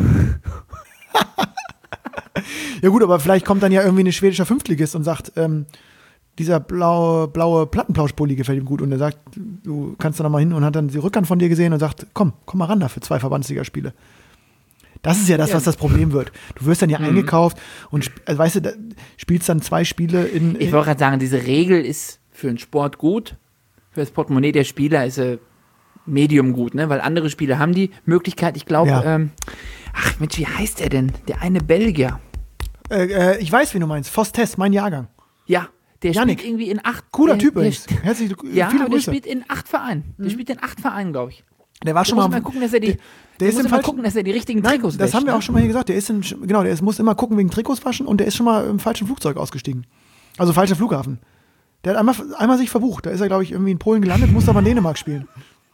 Ja gut, aber vielleicht kommt dann ja irgendwie ein schwedischer Fünftligist und sagt, ähm, dieser blaue, blaue Plattenplauschpulli gefällt ihm gut und er sagt, du kannst da nochmal hin und hat dann die Rückhand von dir gesehen und sagt, komm, komm mal ran da für zwei Verbandsligaspiele. Das ist ja das, Ja. was das Problem wird. Du wirst dann ja eingekauft und sp- also, weißt du, da, spielst dann zwei Spiele in, Ich in wollte gerade sagen, diese Regel ist für den Sport gut, für das Portemonnaie der Spieler ist sie medium gut, ne? Weil andere Spieler haben die Möglichkeit, ich glaube, Ja. ähm, ach Mensch, wie heißt der denn? Der eine Belgier. äh, äh, ich weiß, wie du meinst, Fostes, mein Jahrgang. Ja, der Yannick. spielt irgendwie in acht. Cooler der, Typ der, übrigens. Herzlich, Ja, viele aber der Grüße. spielt in acht Vereinen. Der spielt in acht Vereinen, glaube ich. Der war Da schon muss mal, man gucken, dass er die, der, da der ist muss im man falschen, gucken, dass er die richtigen Nein, Trikots das haben wir wäscht, auch schon mal hier gesagt. Der ist in, genau, der ist, muss immer gucken wegen Trikots waschen und der ist schon mal im falschen Flugzeug ausgestiegen. Also falscher Flughafen. Der hat einmal, einmal sich verbucht. Da ist er, glaube ich, irgendwie in Polen gelandet, musste aber in Dänemark spielen.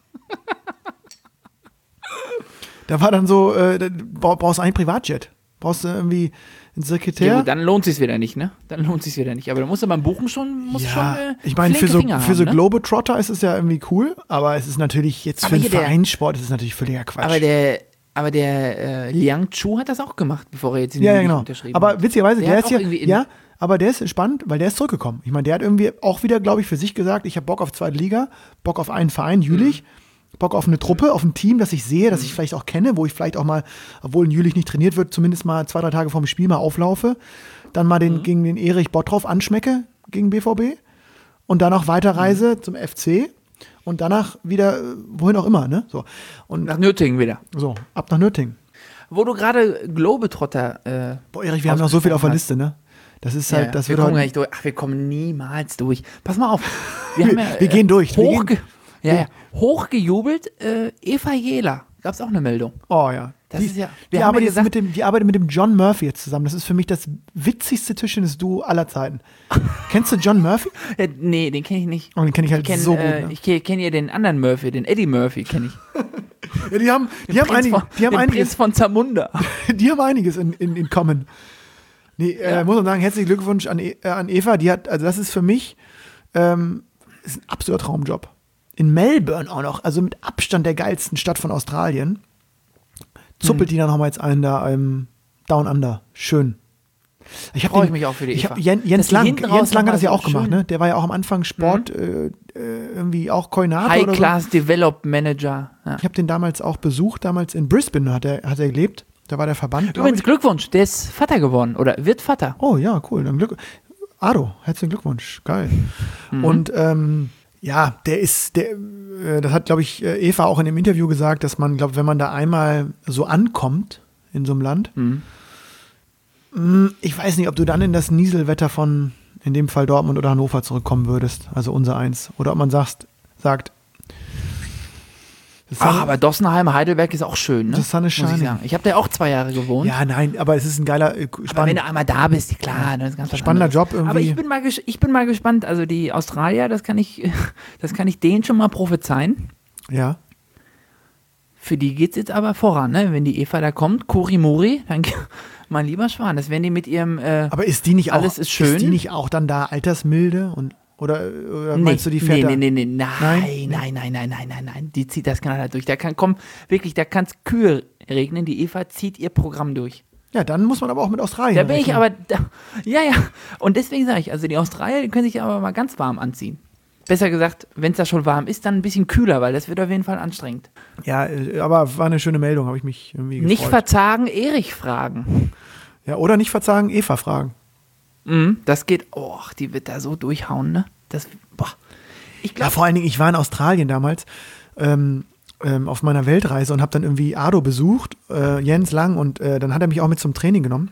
Da war dann so, äh, da brauchst du einen Privatjet. Brauchst du irgendwie einen Ja, Sekretär. gut, dann lohnt sich wieder nicht, ne? Dann lohnt sich wieder nicht. Aber da musst du beim Buchen schon, musst schon äh, ich meine, für flinke so, Finger für haben, so ne? Globetrotter ist es ja irgendwie cool, aber es ist natürlich jetzt Aber für einen hier der- Vereinssport ist es natürlich völliger Quatsch. Aber der, aber der äh, Liang Chu hat das auch gemacht, bevor er jetzt in die Ja, ja, Liga genau. unterschrieben Aber hat. witzigerweise, der, Der ist hat ja, auch irgendwie in- ja, aber der ist spannend, weil der ist zurückgekommen. Ich meine, der hat irgendwie auch wieder, glaube ich, für sich gesagt, ich habe Bock auf zweite Liga, Bock auf einen Verein, Jülich, Mhm. Bock auf eine Truppe, auf ein Team, das ich sehe, das ich vielleicht auch kenne, wo ich vielleicht auch mal, obwohl ein Jülich nicht trainiert wird, zumindest mal zwei, drei Tage vor dem Spiel mal auflaufe. Dann mal den, mhm. gegen den Erich Bottroff anschmecke, gegen B V B. Und dann auch weiterreise mhm. zum F C. Und danach wieder, wohin auch immer, ne? So. Und nach Nürtingen wieder. So, ab nach Nürtingen. Wo du gerade Globetrotter. Äh, Boah, Erich, wir haben noch so viel auf der Liste, ne? Das ist halt, ja, das wir wird kommen halt, nicht durch. Ach, wir kommen niemals durch. Pass mal auf. Wir, haben ja, wir gehen durch. Wir Hochge- gehen, ja, ja, hochgejubelt, äh, Eva Jähler. Gab es auch eine Meldung. Oh ja. Das die, ist ja, die, wir haben arbeitet ja gesagt, mit dem, die arbeitet mit dem John Murphy jetzt zusammen. Das ist für mich das witzigste Tischtennis-Duo aller Zeiten. Kennst du John Murphy? Ja, nee, den kenne ich nicht. Oh, den kenne ich halt Ich kenn, so gut. äh, Ne? Ich kenne kenn ja den anderen Murphy, den Eddie Murphy kenne ich. Ja, die haben, die haben, Prinz einige, von, die haben den einiges, Prinz von Zamunda. die haben einiges in, in, in common. Nee, äh, Ja. muss man sagen, herzlichen Glückwunsch an, e- äh, an Eva. Die hat, also das ist für mich ähm, ist ein absoluter Traumjob. In Melbourne auch noch, also mit Abstand der geilsten Stadt von Australien. Zuppelt Mhm. die dann nochmal jetzt einen da im Down Under. Schön. Ich Freue ich mich auch für die ich Eva. hab, Jens, Jens Dass die Lang, hinten raus Jens Lang hat das ja nochmal auch so gemacht, schön- ne? Der war ja auch am Anfang Sport, äh, äh, irgendwie auch Koordinator High oder so. Class Develop Manager. Ja. Ich habe den damals auch besucht, damals in Brisbane hat er, hat er gelebt. Da war der Verband, glaub Übrigens ich. Glückwunsch, der ist Vater geworden oder wird Vater. Oh ja, cool. Dann Glück. Ado, herzlichen Glückwunsch. Geil. Mhm. Und ähm, ja, der ist, der, äh, das hat, glaube ich, äh, Eva auch in dem Interview gesagt, dass man, glaube wenn man da einmal so ankommt in so einem Land, Mhm. mh, ich weiß nicht, ob du dann in das Nieselwetter von, in dem Fall Dortmund oder Hannover zurückkommen würdest, also unser Eins. Oder ob man sagt, sagt, das Ach, Sun- aber Dossenheim, Heidelberg ist auch schön, ne? Das Sun is Muss ich shining. sagen. Ich habe da auch zwei Jahre gewohnt. Ja, nein, aber es ist ein geiler, äh, Aber wenn spannend. du einmal da bist, klar, das ist ganz was Spannender anderes. Job irgendwie. Aber ich bin, mal ges- ich bin mal gespannt. Also die Australier, das kann ich, das kann ich denen schon mal prophezeien. Ja. Für die geht's jetzt aber voran, ne? Wenn die Eva da kommt, Kurimuri, dann mein lieber Schwan, das werden die mit ihrem. Äh, Aber ist die nicht auch, Alles ist schön. die nicht auch dann da altersmilde und oder, oder nee, meinst du die fährt nee, da? nee, nee, nee, nein, Nein? nein, nein, nein, nein, nein, nein, die zieht das knallhart durch. Da kann kommen, wirklich, da kann es Kühe regnen. Die Eva zieht ihr Programm durch. Ja, dann muss man aber auch mit Australien. Da bin ich rechnen. aber, da, ja, ja. Und deswegen sage ich, also die Australier, die können sich aber mal ganz warm anziehen. Besser gesagt, wenn es da schon warm ist, dann ein bisschen kühler, weil das wird auf jeden Fall anstrengend. Ja, äh, aber war eine schöne Meldung, habe ich mich irgendwie gefreut. Nicht verzagen, Erich fragen. Ja, oder nicht verzagen, Eva fragen. Mhm, das geht, oh, die wird da so durchhauen, ne? Das, boah. Ich Ja, glaube, vor allen Dingen, ich war in Australien damals ähm, ähm, auf meiner Weltreise und habe dann irgendwie Ado besucht, äh, Jens Lang, und äh, dann hat er mich auch mit zum Training genommen.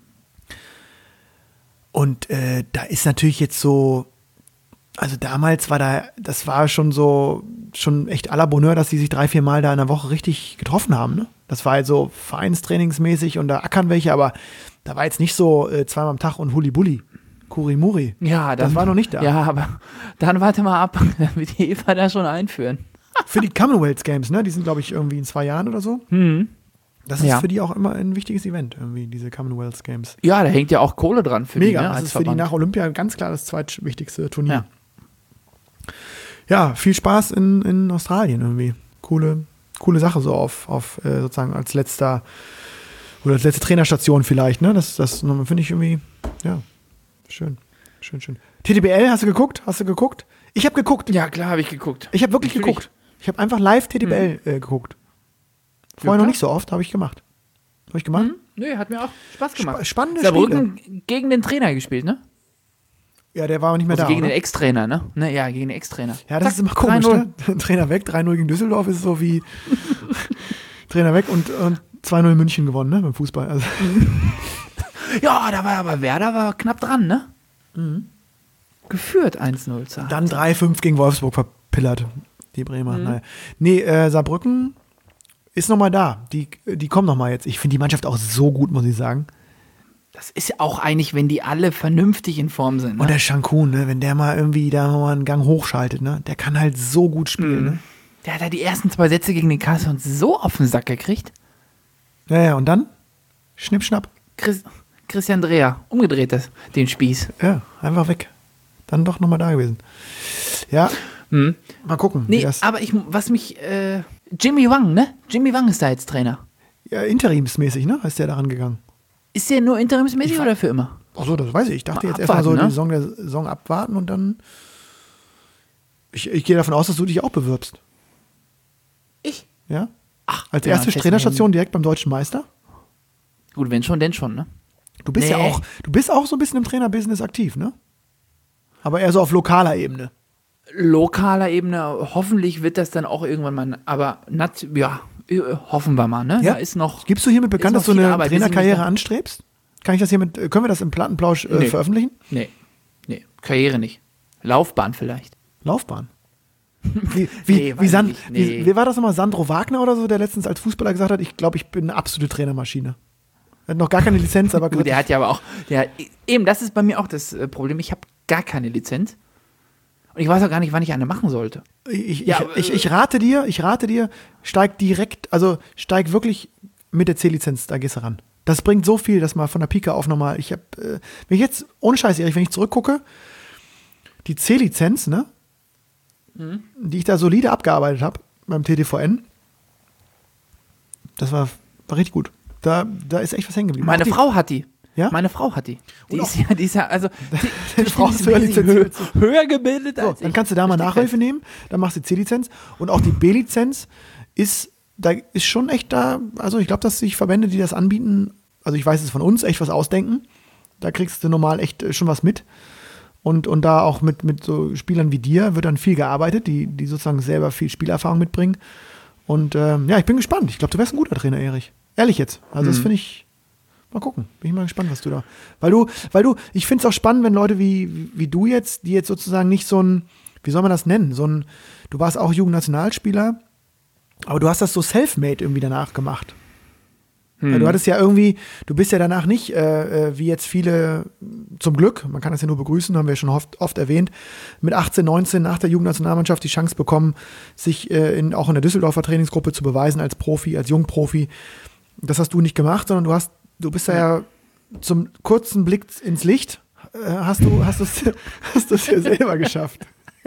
Und äh, da ist natürlich jetzt so, also damals war da, das war schon so, schon echt à la Bonheur, dass die sich drei, vier Mal da in der Woche richtig getroffen haben, ne? Das war halt so vereinstrainingsmäßig und da ackern welche, aber da war jetzt nicht so äh, zweimal am Tag und Huli-Bulli, Kurimuri. ja, dann, das war noch nicht da. Ja, aber dann warte mal ab, dann wird die Eva da schon einführen. Für die Commonwealth Games, ne? Die sind, glaube ich, irgendwie in zwei Jahren oder so. Mhm. Das ist Ja. für die auch immer ein wichtiges Event, irgendwie, diese Commonwealth Games. Ja, da hängt ja auch Kohle dran für Mega, die, ne, das als ist für die Verband. nach Olympia ganz klar das zweitwichtigste Turnier. Ja. Ja, viel Spaß in, in Australien irgendwie. Coole, coole Sache so auf, auf äh, sozusagen als letzter oder als letzte Trainerstation vielleicht, ne? Das, das finde ich irgendwie, ja, schön, schön, schön. T T B L, hast du geguckt? Hast du geguckt? Ich habe geguckt. Ja, klar, habe ich geguckt. Ich habe wirklich Natürlich. geguckt. Ich habe einfach live T T B L äh, geguckt. Vorher Ja, noch klar. nicht so oft, habe ich gemacht. Habe ich gemacht? Mhm. Nee, hat mir auch Spaß gemacht. Sp spannende Spiele. Saarbrücken gegen den Trainer gespielt, ne? Ja, der war aber nicht mehr Also da. gegen oder? den Ex-Trainer, ne? ne? Ja, gegen den Ex-Trainer. Ja, das Zack, ist immer komisch, drei null. ne? Trainer weg, drei null gegen Düsseldorf ist so wie Trainer weg und, und zwei null München gewonnen, ne, beim Fußball. Also, Ja, da war aber Werder war knapp dran, ne? Geführt eins null. zu dann drei fünf gegen Wolfsburg verpillert, die Bremer. Naja. Nee, äh, Saarbrücken ist nochmal da. Die, die kommen nochmal jetzt. Ich finde die Mannschaft auch so gut, muss ich sagen. Das ist ja auch eigentlich, wenn die alle vernünftig in Form sind. Ne? Und der Shankun, ne, wenn der mal irgendwie da mal einen Gang hochschaltet, ne, der kann halt so gut spielen. Ne? Der hat da die ersten zwei Sätze gegen den Kassel und so auf den Sack gekriegt. Ja, ja, und dann Schnipp, schnapp. Chris, Christian Dreher, umgedreht das, den Spieß. Ja, einfach weg. Dann doch nochmal da gewesen. Ja, Hm. mal gucken. wie Nee, das, aber ich, was mich, äh, Jimmy Wang, ne? Jimmy Wang ist da jetzt Trainer. ja, interimsmäßig, ne, ist der daran gegangen. Ist der nur interimsmäßig Ich oder für immer? Ach so, das weiß ich. Ich dachte Mal jetzt erstmal so abwarten, die ne? Saison, der Saison abwarten und dann. Ich, ich gehe davon aus, dass du dich auch bewirbst. Ja? Ach, Als ja, erste festen Trainerstation direkt beim Deutschen Meister? Gut, wenn schon, denn schon, ne? Du bist Nee. ja auch, du bist auch so ein bisschen im Trainerbusiness aktiv, ne? Aber eher so auf lokaler Ebene. Lokaler Ebene, hoffentlich wird das dann auch irgendwann mal, aber nat, ja, äh, hoffen wir mal, ne? Ja? Da ist noch. Gibst du hiermit bekannt, noch dass du viel eine Arbeit, bis ich mich Trainerkarriere da- anstrebst? Kann ich das hiermit, können wir das im Plattenplausch äh, Nee. veröffentlichen? Nee, nee, Karriere nicht. Laufbahn vielleicht. Laufbahn. Wie, wie, Nee, wie, weiß San, ich nicht, nee. wie, wie war das nochmal? Sandro Wagner oder so, der letztens als Fußballer gesagt hat, ich glaube, ich bin eine absolute Trainermaschine. Er hat noch gar keine Lizenz, aber Gut, der hat ja aber auch, der, eben, das ist bei mir auch das äh, Problem. Ich habe gar keine Lizenz. Und ich weiß auch gar nicht, wann ich eine machen sollte. ich, ich, Ja, ich, ich rate dir, ich rate dir, steig direkt, also steig wirklich mit der C-Lizenz, da gehst du ran. Das bringt so viel, dass mal von der Pike auf nochmal, ich habe, äh, wenn ich jetzt, ohne Scheiß, Erich, wenn ich zurückgucke, die C-Lizenz, ne, Mhm. die ich da solide abgearbeitet habe beim T T V N, das war, war richtig gut. Da, da ist echt was hängen geblieben. Meine Auch die, Frau hat die. Ja? Meine Frau hat die. Die Und ist ja, die ist ja, also, die, Die Frau ist ist höher ein bisschen lizenziert. hö- höher gebildet So, als dann ich. kannst du da mal Steht Nachhilfe fest. nehmen, dann machst du die C-Lizenz und auch die B-Lizenz ist, da ist schon echt da, also ich glaube, dass sich Verbände, die das anbieten, also ich weiß es von uns, echt was ausdenken. Da kriegst du normal echt äh, schon was mit. Und, und da auch mit, mit so Spielern wie dir wird dann viel gearbeitet, die, die sozusagen selber viel Spielerfahrung mitbringen. Und ähm, ja, ich bin gespannt. Ich glaube, du wärst ein guter Trainer, Erich. Ehrlich jetzt. Also das finde ich, mal gucken. Bin ich mal gespannt, was du da. Weil du, weil du, ich finde es auch spannend, wenn Leute wie, wie du jetzt, die jetzt sozusagen nicht so ein, wie soll man das nennen? So ein, du warst auch Jugendnationalspieler, aber du hast das so self-made irgendwie danach gemacht. Weil du hattest ja irgendwie, du bist ja danach nicht, äh, äh, wie jetzt viele, zum Glück, man kann das ja nur begrüßen, haben wir schon oft, oft erwähnt, mit achtzehn, neunzehn nach der Jugendnationalmannschaft die Chance bekommen, sich äh, in, auch in der Düsseldorfer Trainingsgruppe zu beweisen als Profi, als Jungprofi. Das hast du nicht gemacht, sondern du hast, du bist da ja zum kurzen Blick ins Licht, äh, hast du hast du's, hast du's ja selber geschafft.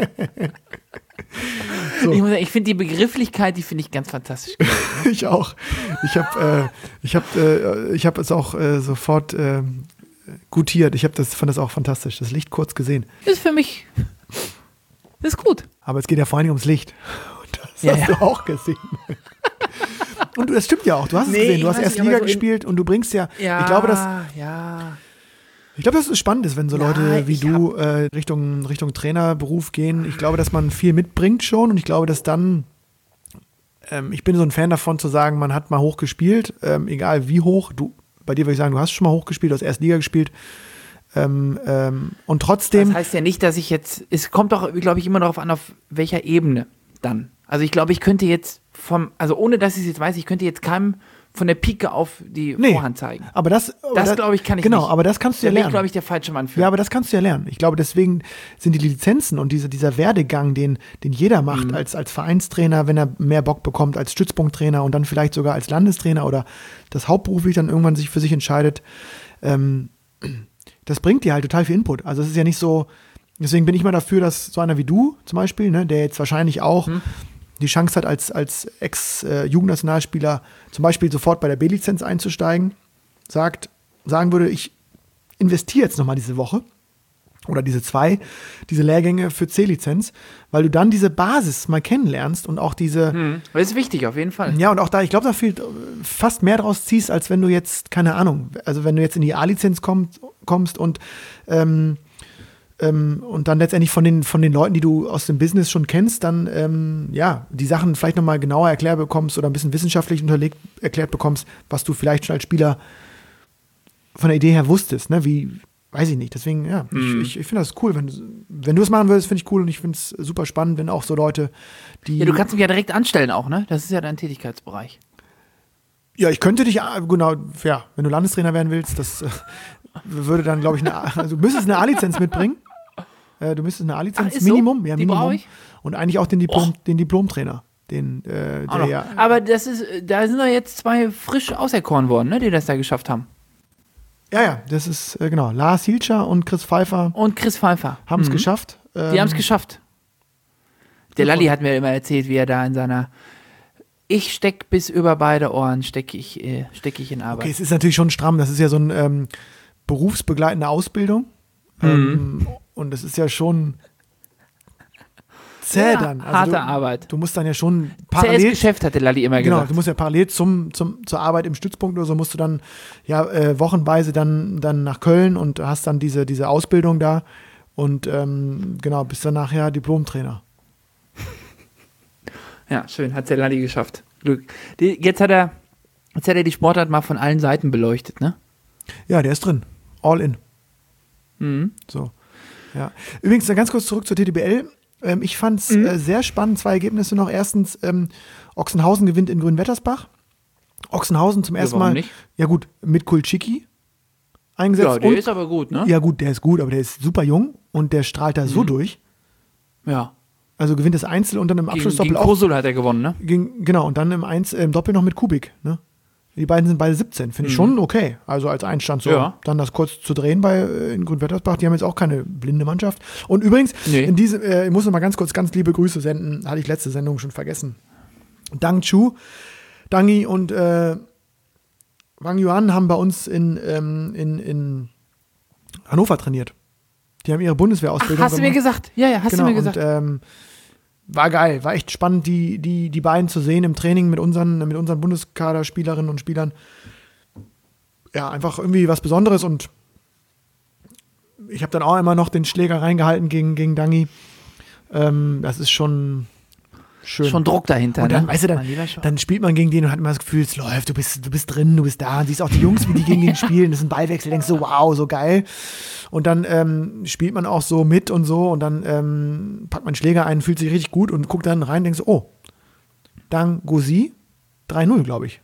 So. Ich, muss sagen, ich finde die Begrifflichkeit, die finde ich ganz fantastisch. Ich auch. Ich habe äh, ich hab, äh, ich hab es auch äh, sofort äh, gutiert. Ich hab das, fand das auch fantastisch. Das Licht kurz gesehen. Ist für mich, ist gut. Aber es geht ja vor allem ums Licht. Und das Ja, hast ja. du auch gesehen. Und du, das stimmt ja auch. Du hast es Nee, gesehen. Du ich hast weiß erst nicht, aber Liga so in- gespielt und du bringst ja, Ja, ich glaube, dass ja. Ich glaube, dass es spannend ist, wenn so Ja, Leute wie ich du äh, Richtung, Richtung Trainerberuf gehen. Ich glaube, dass man viel mitbringt schon und ich glaube, dass dann, ähm, ich bin so ein Fan davon zu sagen, man hat mal hoch gespielt, ähm, egal wie hoch. Du, bei dir würde ich sagen, du hast schon mal hoch gespielt, du hast erst Liga gespielt. Ähm, ähm, und trotzdem, Das heißt ja nicht, dass ich jetzt, es kommt doch, glaube ich, immer darauf an, auf welcher Ebene dann. Also ich glaube, ich könnte jetzt vom, also ohne dass ich es jetzt weiß, ich könnte jetzt keinem von der Pike auf die nee, Vorhand zeigen. aber das, aber Das, glaube ich, kann ich genau, nicht. aber das kannst du Da ja bin ich, lernen. glaube ich, der falsche Mann für. Ja, aber das kannst du ja lernen. Ich glaube, deswegen sind die Lizenzen und diese, dieser Werdegang, den, den jeder macht Mhm. als, als Vereinstrainer, wenn er mehr Bock bekommt, als Stützpunkttrainer und dann vielleicht sogar als Landestrainer oder das hauptberuflich dann irgendwann sich für sich entscheidet, ähm, das bringt dir halt total viel Input. Also es ist ja nicht so, deswegen bin ich mal dafür, dass so einer wie du zum Beispiel, ne, der jetzt wahrscheinlich auch Mhm. die Chance hat, als, als Ex-Jugendnationalspieler zum Beispiel sofort bei der B-Lizenz einzusteigen, sagt, sagen würde, ich investiere jetzt nochmal diese Woche oder diese zwei, diese Lehrgänge für C-Lizenz, weil du dann diese Basis mal kennenlernst und auch diese, Hm, das ist wichtig, auf jeden Fall. ja, und auch da, ich glaube, da viel fast mehr draus ziehst, als wenn du jetzt, keine Ahnung, also wenn du jetzt in die A-Lizenz kommst, kommst und ähm, ähm, und dann letztendlich von den, von den Leuten, die du aus dem Business schon kennst, dann ähm, ja, die Sachen vielleicht nochmal genauer erklärt bekommst oder ein bisschen wissenschaftlich unterlegt erklärt bekommst, was du vielleicht schon als Spieler von der Idee her wusstest, ne? Wie, weiß ich nicht. Deswegen, ja, Mhm. ich, ich, ich finde das cool. Wenn, wenn du es machen würdest, finde ich cool und ich finde es super spannend, wenn auch so Leute, die. Ja, du kannst mich ja direkt anstellen auch, ne? Das ist ja dein Tätigkeitsbereich. Ja, ich könnte dich, äh, genau, ja, wenn du Landestrainer werden willst, das äh, würde dann, glaube ich, eine, also du müsstest eine A-Lizenz mitbringen. Äh, du müsstest eine A-Lizenz, Ach, ist so? Minimum, ja, Die brauche Minimum. ich? Und eigentlich auch den, Diplom, den Diplomtrainer. Den, äh, Auch der noch. ja, Aber das ist, da sind doch jetzt zwei frisch auserkoren worden, ne? Die das da geschafft haben. ja, ja, das ist, äh, genau, Lars Hilscher und Chris Pfeiffer Und Chris Pfeiffer. haben es Mhm. geschafft. Die Ähm, haben es geschafft. Der Lalli hat mir immer erzählt, wie er da in seiner Ich steck bis über beide Ohren, stecke ich, äh, steck ich in Arbeit. Okay, es ist natürlich schon stramm. Das ist ja so eine ähm, berufsbegleitende Ausbildung. Mhm. Ähm, und das ist ja schon zäh Ja, dann. Also harte du, Arbeit. Du musst dann ja schon Zähes parallel. Geschäft, hatte Lalli immer Genau, gesagt. du musst ja parallel zum, zum, zur Arbeit im Stützpunkt oder so, musst du dann ja äh, wochenweise dann, dann nach Köln und hast dann diese, diese Ausbildung da und ähm, genau, bist dann nachher Diplomtrainer. Ja, schön, hat der Lalli geschafft. Glück. Die, jetzt, hat er, jetzt hat er die Sportart mal von allen Seiten beleuchtet, ne? Ja, der ist drin. All in. Mhm. So. Ja. Übrigens, dann ganz kurz zurück zur T T B L. Ähm, ich fand es mhm. äh, sehr spannend. Zwei Ergebnisse noch. Erstens, ähm, Ochsenhausen gewinnt in Grünwettersbach. Ochsenhausen zum ersten ja, warum Mal. Nicht? Ja, gut, mit Kulczycki eingesetzt. Ja, der und, ist aber gut, ne? Ja, gut, der ist gut, aber der ist super jung und der strahlt da mhm. so durch. Ja. Also gewinnt das Einzel und dann im Abschlussdoppel gegen auch. Kosul hat er gewonnen, ne? Gegen, genau, und dann im, Einzel, im Doppel noch mit Kubik, ne? Die beiden sind beide siebzehn, finde ich Mhm. schon okay. Also als Einstand so. Ja. Dann das kurz zu drehen bei äh, in Grünwettersbach, die haben jetzt auch keine blinde Mannschaft. Und übrigens, Nee. in diese, äh, ich muss noch mal ganz kurz ganz liebe Grüße senden, hatte ich letzte Sendung schon vergessen. Dang Chu, Dangi und äh, Wang Yuan haben bei uns in, ähm, in, in Hannover trainiert. Die haben ihre Ach, Bundeswehrausbildung hast du mir gesagt? Ja, ja, hast genau, du mir gesagt. Und, ähm, war geil, war echt spannend, die, die, die beiden zu sehen im Training mit unseren, mit unseren Bundeskader-Spielerinnen und Spielern. Ja, einfach irgendwie was Besonderes und ich habe dann auch immer noch den Schläger reingehalten gegen, gegen Dangi. Ähm, das ist schon schön. Schon Druck dahinter, Und dann, ne? weißt du, dann, Mein lieber Schau- dann spielt man gegen den und hat immer das Gefühl, es läuft, du bist, du bist drin, du bist da. Und siehst auch die Jungs, wie die gegen den spielen. Das ist ein Ballwechsel, denkst du, wow, so geil. Und dann ähm, spielt man auch so mit und so und dann ähm, packt man Schläger ein, fühlt sich richtig gut und guckt dann rein, denkst du, oh, dann Gauzy, drei null, glaube ich.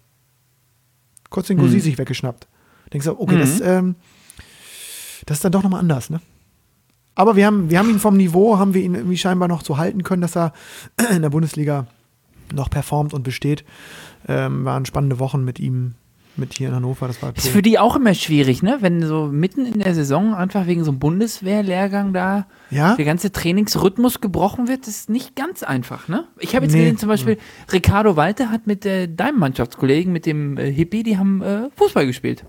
Kurz den Gauzy Mhm. sich weggeschnappt. Denkst du, okay, Mhm. das, ähm, das ist dann doch nochmal anders, ne? Aber wir haben, wir haben ihn vom Niveau, haben wir ihn irgendwie scheinbar noch so halten können, dass er in der Bundesliga noch performt und besteht. Ähm, waren spannende Wochen mit ihm, mit hier in Hannover. Das war Ist cool. für die auch immer schwierig, ne? Wenn so mitten in der Saison einfach wegen so einem Bundeswehrlehrgang da Ja? der ganze Trainingsrhythmus gebrochen wird, ist nicht ganz einfach, ne? Ich habe jetzt Nee. gesehen, zum Beispiel Ricardo Walter hat mit äh, deinem Mannschaftskollegen, mit dem äh, Hippie, die haben äh, Fußball gespielt.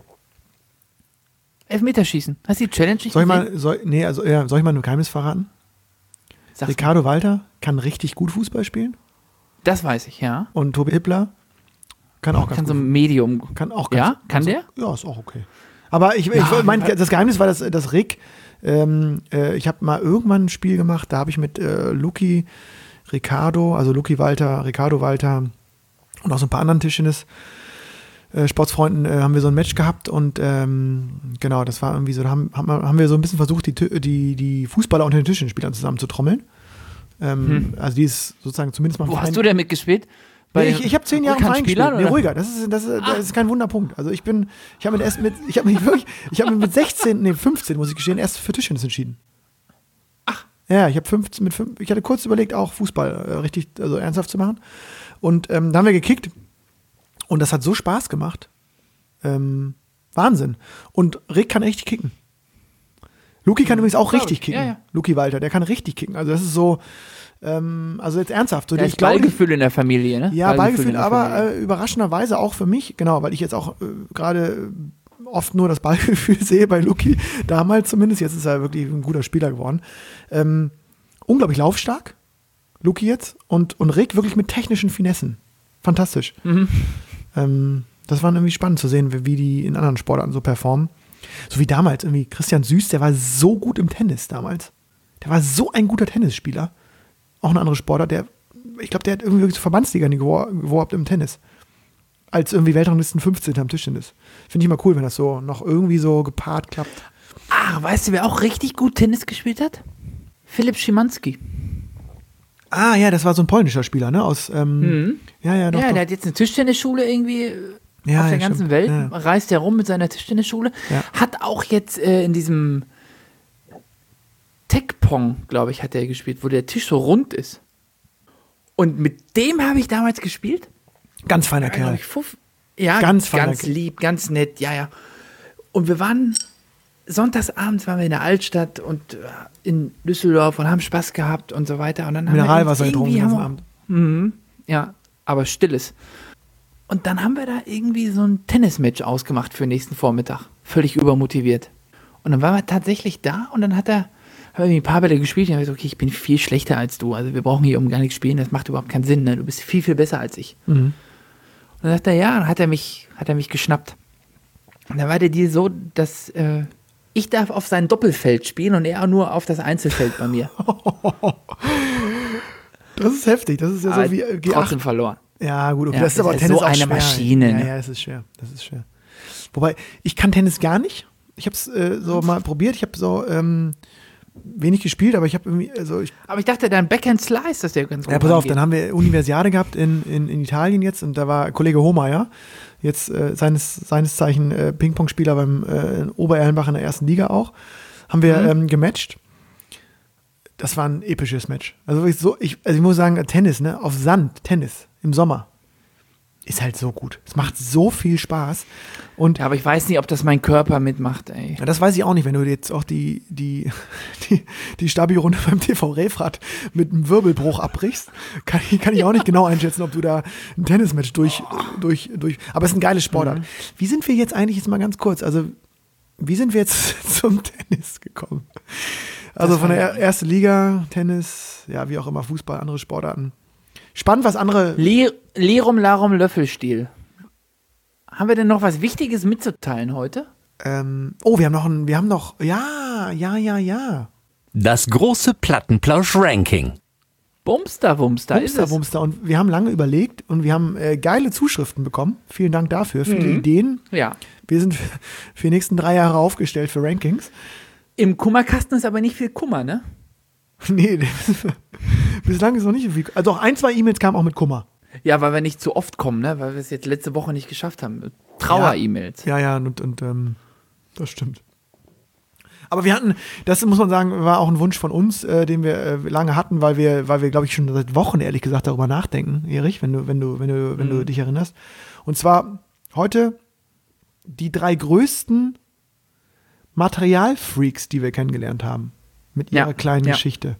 Elfmeterschießen. Hast du die Challenge nicht Soll ich gesehen? mal, soll, nee, also, ja, soll ich mal ein Geheimnis verraten? Sag's Ricardo Walter kann richtig gut Fußball spielen mal. Das weiß ich, ja. und Tobi Hippler kann auch ganz Kann so gut. ein Medium. Kann auch Ja? ganz, Kann ganz, der? Ja, ist auch okay. Aber ich, ich Ja, mein, das Geheimnis war, dass, dass Rick, ähm, äh, ich habe mal irgendwann ein Spiel gemacht, da habe ich mit äh, Luki, Ricardo, also Luki Walter, Ricardo Walter und auch so ein paar anderen Tischtennis äh, Sportsfreunden äh, haben wir so ein Match gehabt und ähm, genau, das war irgendwie so, da haben, haben, wir- haben wir so ein bisschen versucht, die, Tü- die, die Fußballer unter den Tischtennisspielern zusammen zu trommeln. Ähm, Also die ist sozusagen zumindest mal im Wo Verein- hast du denn mitgespielt? Nee, ich ich habe zehn Jahre im Verein gespielt. Spielern, Nee, oder? ruhiger. Das ist, das, ist, das ist kein Wunderpunkt. Also ich bin, ich habe mit erst mit, ich habe mich wirklich, ich habe mich mit sechzehn, nee, fünfzehn, muss ich gestehen, erst für Tischtennis entschieden. Ach. Ja, ich habe fünfzehn, mit fünf, ich hatte kurz überlegt, auch Fußball äh, richtig, also ernsthaft zu machen. Und ähm, da haben wir gekickt und das hat so Spaß gemacht. Ähm, Wahnsinn. Und Rick kann richtig kicken. Luki kann übrigens auch Glaub richtig ich. kicken. Ja, ja. Luki Walter, der kann richtig kicken. Also das ist so, ähm, also jetzt ernsthaft. So, Da ich ist glaube, Ballgefühl in der Familie, ne? ja, Ballgefühl, in der aber Familie. äh, überraschenderweise auch für mich, genau, weil ich jetzt auch äh, gerade äh, oft nur das Ballgefühl sehe bei Luki, damals zumindest, jetzt ist er wirklich ein guter Spieler geworden. Ähm, unglaublich laufstark, Luki jetzt, und, und Rick wirklich mit technischen Finessen. Fantastisch. Mhm. Ähm, das war irgendwie spannend zu sehen, wie, wie die in anderen Sportarten so performen. So wie damals, irgendwie Christian Süß, der war so gut im Tennis damals. Der war so ein guter Tennisspieler. Auch ein anderer Sportler, der, ich glaube, der hat irgendwie zur Verbandsliga geworben im Tennis. Als irgendwie Weltranglisten fünfzehnten am Tischtennis. Finde ich immer cool, wenn das so noch irgendwie so gepaart klappt. Ah, weißt du, wer auch richtig gut Tennis gespielt hat? Philipp Schimanski. Ah, ja, das war so ein polnischer Spieler, ne? Aus, ähm, Mhm. ja, ja, doch, Ja, doch. der hat jetzt eine Tischtennisschule irgendwie äh, Ja, auf der ja, ganzen stimmt. Welt, Ja. reist er rum mit seiner Tischtennisschule, Ja. hat auch jetzt äh, in diesem Tech-Pong, glaube ich, hat er gespielt, wo der Tisch so rund ist. Und mit dem habe ich damals gespielt. Ganz feiner Ja, glaub Kerl. ich, fünf, ja, Ganz ganz, feiner ganz Kerl. lieb, ganz nett, ja, ja. Und wir waren, sonntagsabends waren wir in der Altstadt und äh, in Düsseldorf und haben Spaß gehabt und so weiter. Und dann haben Mineralwasser wir getrunken irgendwie den ganzen haben Abend. wir, mhm, ja, aber stilles. Und dann haben wir da irgendwie so ein Tennismatch ausgemacht für den nächsten Vormittag. Völlig übermotiviert. Und dann waren wir tatsächlich da und dann hat er, habe irgendwie ein paar Bälle gespielt und habe gesagt, okay, ich bin viel schlechter als du. Also wir brauchen hier um gar nichts spielen, das macht überhaupt keinen Sinn. Ne? Du bist viel, viel besser als ich. Mhm. Und dann sagt er, ja, dann hat er mich, hat er mich geschnappt. Und dann war der Deal so, dass äh, ich darf auf sein Doppelfeld spielen und er nur auf das Einzelfeld bei mir. Das ist heftig. Das ist ja aber so wie äh, G acht. trotzdem verloren. Ja, gut, okay. Ja, das ist das aber ist Tennis so auch eine schwer. Maschine, Ja, ne? ja, es ist schwer. Das ist schwer. Wobei, ich kann Tennis gar nicht. Ich habe es äh, so mal probiert. Ich habe so ähm, wenig gespielt, aber ich habe irgendwie, also ich, Aber ich dachte, dein Backhand Slice, dass der ganz gut ja, pass auf, rangeht. dann haben wir Universiade gehabt in, in, in Italien jetzt und da war Kollege Hohmeier, jetzt äh, seines, seines Zeichen äh, Ping-Pong-Spieler beim äh, Obererlenbach in der ersten Liga auch, haben wir Mhm. ähm, gematcht. Das war ein episches Match. Also wirklich so, ich, also ich muss sagen, Tennis, ne, auf Sand, Tennis im Sommer ist halt so gut. Es macht so viel Spaß und Ja, aber ich weiß nicht, ob das mein Körper mitmacht, ey. ja, das weiß ich auch nicht, wenn du jetzt auch die, die, die, die Stabi-Runde beim T V Refrat mit einem Wirbelbruch abbrichst, kann ich, kann ich auch nicht genau einschätzen, ob du da ein Tennismatch durch, durch, durch, aber es ist ein geiles Sportart. Mhm. Wie sind wir jetzt eigentlich, jetzt mal ganz kurz, also wie sind wir jetzt zum Tennis gekommen? Also Das von der war er- ersten Liga, Tennis, ja, wie auch immer, Fußball, andere Sportarten. Spannend, was andere, Le Lerum Larum Löffelstiel. Haben wir denn noch was Wichtiges mitzuteilen heute? ähm, oh, wir haben noch ein, wir haben noch, ja, ja, ja, ja. Das große Plattenplausch-Ranking. Bumster, Wumster, ist Wumster, es. Wumster. Und wir haben lange überlegt und wir haben äh, geile Zuschriften bekommen. Vielen Dank dafür, viele Mhm. Ideen. Ja. Wir sind für die nächsten drei Jahre aufgestellt für Rankings. Im Kummerkasten ist aber nicht viel Kummer, ne? Nee, bislang ist noch nicht so viel. Also auch ein, zwei E-Mails kamen auch mit Kummer. Ja, weil wir nicht zu oft kommen, ne? Weil wir es jetzt letzte Woche nicht geschafft haben. Trauer-E-Mails. Ja, ja, und, und ähm, das stimmt. Aber wir hatten, das muss man sagen, war auch ein Wunsch von uns, äh, den wir äh, lange hatten, weil wir, weil wir, glaube ich, schon seit Wochen ehrlich gesagt darüber nachdenken, Erich, wenn du, wenn du, wenn du, wenn du Mhm. dich erinnerst. Und zwar heute die drei größten Materialfreaks, die wir kennengelernt haben. Mit ihrer Ja, kleinen ja. Geschichte.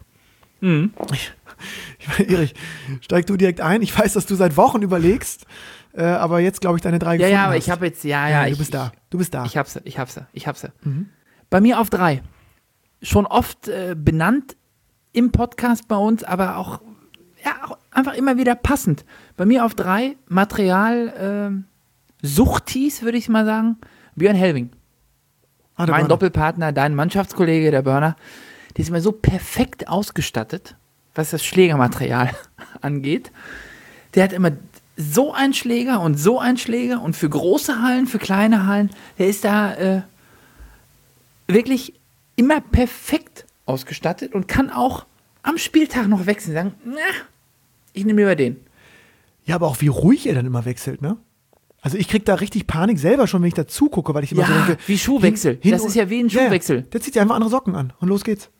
Mhm. Ich meine, Erich, steig du direkt ein. Ich weiß, dass du seit Wochen überlegst, äh, aber jetzt, glaube ich, deine drei Ja, gefunden ja, aber hast. ich habe jetzt, ja, ja. du ich, bist da. Du bist da. Ich hab's, ich hab's, ich hab's. Mhm. Bei mir auf drei. Schon oft äh, benannt im Podcast bei uns, aber auch, ja, auch einfach immer wieder passend. Bei mir auf drei Material ähm, Suchtis, würde ich mal sagen. Björn Helbing. Ah, der Mein Burner. Doppelpartner, dein Mannschaftskollege, der Burner. Der ist immer so perfekt ausgestattet, was das Schlägermaterial angeht. Der hat immer so einen Schläger und so einen Schläger und für große Hallen, für kleine Hallen. Der ist da äh, wirklich immer perfekt ausgestattet und kann auch am Spieltag noch wechseln. Sagen, na, ich nehme lieber den. Ja, aber auch wie ruhig er dann immer wechselt, ne? Also ich krieg da richtig Panik selber schon, wenn ich da zugucke, weil ich immer Ja, so denke, wie Schuhwechsel. hin- hin Das und- ist ja wie ein Ja, ja. Schuhwechsel. Der zieht sich einfach andere Socken an und los geht's.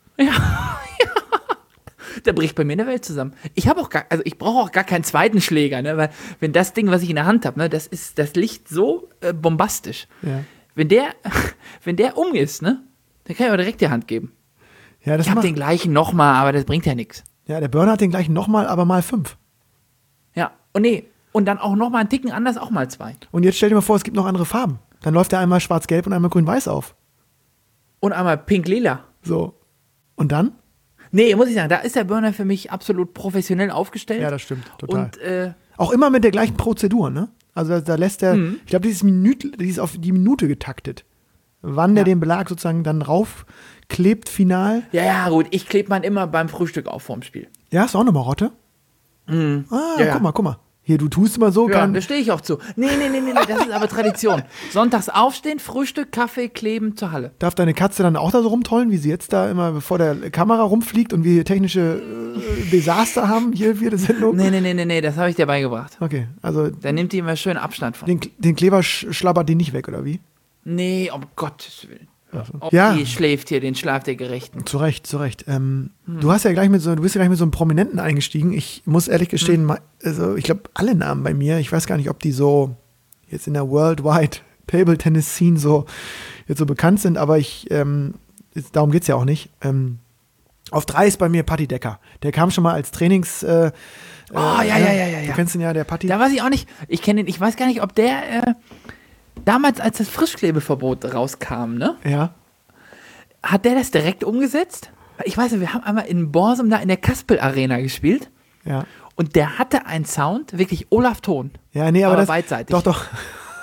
Da bricht bei mir eine Welt zusammen. Ich habe auch gar, also ich brauche auch gar keinen zweiten Schläger, ne? Weil wenn das Ding, was ich in der Hand habe, ne, das ist das Licht so äh, bombastisch. Ja, Wenn der, wenn der um ist, ne, dann kann ich auch direkt die Hand geben. ja, das Ich habe macht, den gleichen nochmal, aber das bringt ja nichts. ja, der Burner hat den gleichen nochmal, aber mal fünf. Ja, und nee, und dann auch nochmal einen Ticken anders, auch mal zwei. Und jetzt stell dir mal vor, es gibt noch andere Farben. Dann läuft er einmal schwarz-gelb und einmal grün-weiß auf. Und einmal pink-lila. So. Und dann? Nee, muss ich sagen, da ist der Burner für mich absolut professionell aufgestellt. Ja, das stimmt, total. Und äh, Auch immer mit der gleichen Prozedur, ne? Also da, da lässt er, Mhm. ich glaube, dieses Minute, die ist auf die Minute getaktet. Wann der Ja. den Belag sozusagen dann raufklebt, final. ja, ja, gut, ich klebe man immer beim Frühstück auf vorm Spiel. Ja, ist auch eine Marotte. Mhm. Ah, Ja, ja. guck mal, guck mal. Hier, du tust immer so, Ja, kann, da stehe ich auch zu. Nee, nee, nee, nee, nee, das ist aber Tradition. Sonntags aufstehen, Frühstück, Kaffee, kleben zur Halle. darf deine Katze dann auch da so rumtollen, wie sie jetzt da immer vor der Kamera rumfliegt und wir hier technische äh, Desaster haben, hier für die Sendung? Nee, nee, nee, nee, nee, das habe ich dir beigebracht. Okay, also Da nimmt die immer schön Abstand von. den, den Kleber sch schlabbert die nicht weg, oder wie? Nee, um Gottes Willen. Ob Ja. die schläft hier, den Schlaf der Gerechten. Zu Recht, zu Recht. Ähm, Hm. Du hast ja gleich mit so, du bist ja gleich mit so einem Prominenten eingestiegen. Ich muss ehrlich gestehen, Hm. ma- also ich glaube, alle Namen bei mir, ich weiß gar nicht, ob die so jetzt in der Worldwide Table Tennis Scene so jetzt so bekannt sind, aber ich, ähm, jetzt, darum geht es ja auch nicht. Ähm, auf drei ist bei mir Patti Decker. Der kam schon mal als Trainings. Äh, Oh, ja, ja, ja, ja, Du ja. kennst ihn ja, der Patti. Da weiß ich auch nicht, ich kenne ihn, ich weiß gar nicht, ob der äh, damals, als das Frischklebeverbot rauskam, ne? Ja. hat der das direkt umgesetzt? Ich weiß nicht, wir haben einmal in Borsum da in der Kaspel Arena gespielt. Ja. Und der hatte einen Sound, wirklich Olaf Thon. Ja, nee, aber, aber das, beidseitig. Doch, doch.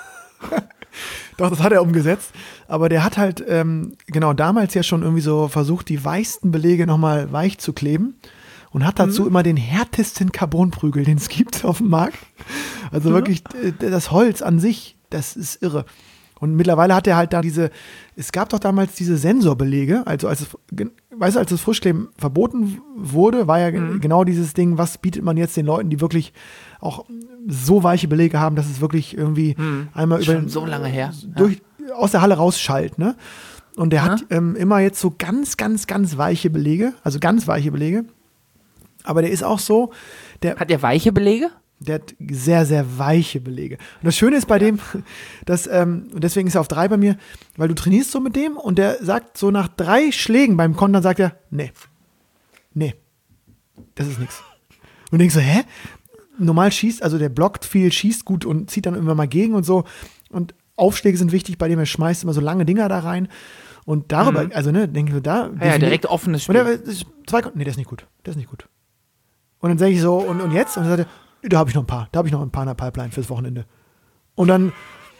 Doch, das hat er umgesetzt. Aber der hat halt, ähm, genau, damals ja schon irgendwie so versucht, die weichsten Belege nochmal weich zu kleben. Und hat dazu mhm. immer den härtesten Carbonprügel, den es gibt auf dem Markt. Also mhm. wirklich, äh, das Holz an sich, das ist irre. Und mittlerweile hat er halt da diese, es gab doch damals diese Sensorbelege, also als es, weißt du, als das Frischkleben verboten wurde, war ja mhm. genau dieses Ding, was bietet man jetzt den Leuten, die wirklich auch so weiche Belege haben, dass es wirklich irgendwie mhm. einmal über Schon so lange her. Durch, ja. aus der Halle rausschallt, ne? Und der ja. hat ähm, immer jetzt so ganz, ganz, ganz weiche Belege, also ganz weiche Belege. Aber der ist auch so, der hat der weiche Belege? Der hat sehr, sehr weiche Belege. Und das Schöne ist bei dem, dass, ähm, und deswegen ist er auf drei bei mir, weil du trainierst so mit dem und der sagt so nach drei Schlägen beim Kontern, sagt er, nee, nee, das ist nix. Und denkst so, hä? Normal schießt, also der blockt viel, schießt gut und zieht dann immer mal gegen und so. Und Aufschläge sind wichtig, bei dem er schmeißt immer so lange Dinger da rein. Und darüber, mhm. also ne, denke ich so, da. Ja, ja direkt offenes Spiel. Und der, zwei, nee, der ist nicht gut, der ist nicht gut. Und dann sage ich so, und, und jetzt? Und dann sagt er, da habe ich noch ein paar, da habe ich noch ein paar in der Pipeline fürs Wochenende. Und dann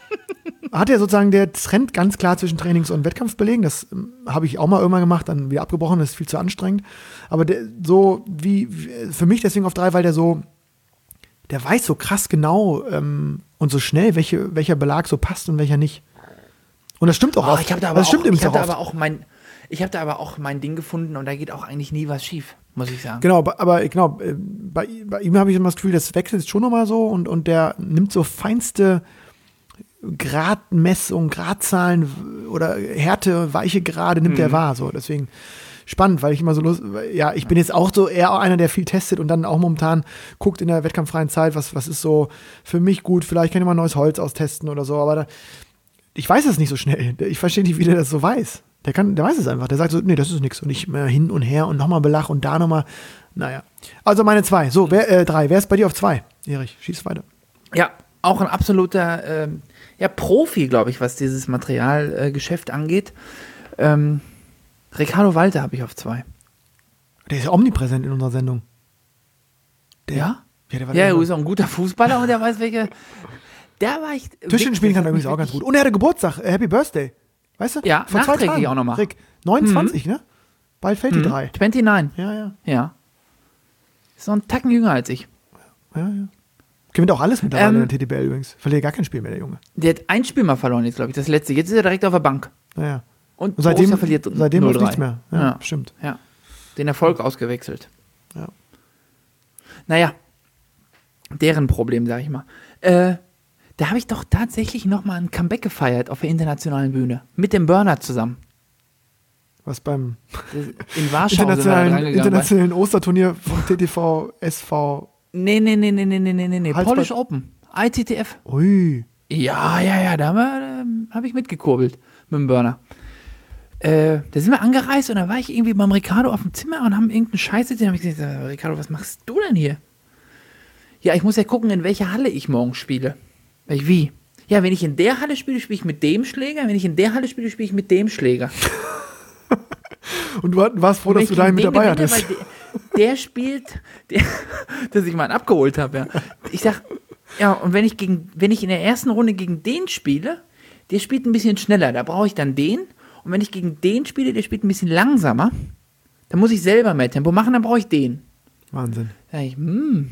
hat er sozusagen, der trennt ganz klar zwischen Trainings- und Wettkampfbelegen. Das ähm, habe ich auch mal irgendwann gemacht, dann wieder abgebrochen, das ist viel zu anstrengend. Aber der, so wie, wie für mich deswegen auf drei, weil der so, der weiß so krass genau ähm, und so schnell, welche, welcher Belag so passt und welcher nicht. Und das stimmt auch oh, oft. Ich habe da aber das auch, stimmt ich hab auch da oft. aber auch mein, ich habe da aber auch mein Ding gefunden und da geht auch eigentlich nie was schief, muss ich sagen. Genau, aber genau, bei, bei ihm habe ich immer das Gefühl, das wechselt schon nochmal so und, und der nimmt so feinste Gradmessungen, Gradzahlen oder Härte, weiche Grade nimmt mhm. er wahr. So. Deswegen spannend, weil ich immer so Lust, ja, ich bin jetzt auch so eher einer, der viel testet und dann auch momentan guckt in der wettkampffreien Zeit, was, was ist so für mich gut, vielleicht kann ich mal neues Holz austesten oder so, aber da, ich weiß es nicht so schnell. Ich verstehe nicht, wie der das so weiß. Der kann, der weiß es einfach. Der sagt so, nee, das ist nichts. Und ich mehr hin und her und nochmal Belach und da nochmal. Naja. Also meine zwei. So, wer, äh, drei. Wer ist bei dir auf zwei? Erich, schieß weiter. Ja, auch ein absoluter ähm, ja, Profi, glaube ich, was dieses Materialgeschäft äh, angeht. Ähm, Ricardo Walter habe ich auf zwei. Der ist ja omnipräsent in unserer Sendung. Der, ja? Ja, der war ja, der er ist auch ein guter Fußballer und der weiß, welche. Der war ich. Tischchen spielen kann er übrigens auch ganz gut. Und er hatte Geburtstag. Äh, Happy Birthday. Weißt du? Ja, vor zwei Tagen auch nochmal. Rick, neunundzwanzig, mhm. ne? Bald fällt die mhm. drei. neunundzwanzig. Ja, ja. Ja. Ist so ein Tacken jünger als ich. Ja, ja. Gewinnt auch alles mittlerweile ähm, in der T T B L übrigens. Verliert gar kein Spiel mehr, der Junge. Der hat ein Spiel mal verloren jetzt, glaube ich, das letzte. Jetzt ist er direkt auf der Bank. Ja, ja. Und, Und seitdem, verliert seitdem läuft nichts mehr. Ja, ja, stimmt. Ja. Den Erfolg ausgewechselt. Ja. Naja. Deren Problem, sag ich mal. Äh, Da habe ich doch tatsächlich nochmal ein Comeback gefeiert auf der internationalen Bühne. Mit dem Burner zusammen. Was beim in Warschau internationalen, internationalen Osterturnier vom T T V S V. Nee, nee, nee, nee, nee, nee, nee, nee. Halsband. Polish Open. I T T F. Ui. Ja, ja, ja, da ähm, habe ich mitgekurbelt mit dem Burner. Äh, da sind wir angereist und da war ich irgendwie beim Ricardo auf dem Zimmer und haben irgendeinen Scheiß gesehen. Da habe ich gesagt, Ricardo, was machst du denn hier? Ja, ich muss ja gucken, in welcher Halle ich morgen spiele. Ich, wie? Ja, wenn ich in der Halle spiele, spiele ich mit dem Schläger. Wenn ich in der Halle spiele, spiele ich mit dem Schläger. Und du warst froh, dass du da mit dabei gewinne, hattest. Der, der spielt, der, dass ich mal einen abgeholt habe. Ja. Ich sag, ja, und wenn ich, gegen, wenn ich in der ersten Runde gegen den spiele, der spielt ein bisschen schneller. Da brauche ich dann den. Und wenn ich gegen den spiele, der spielt ein bisschen langsamer, dann muss ich selber mehr Tempo machen, dann brauche ich den. Wahnsinn. Da ich, hm.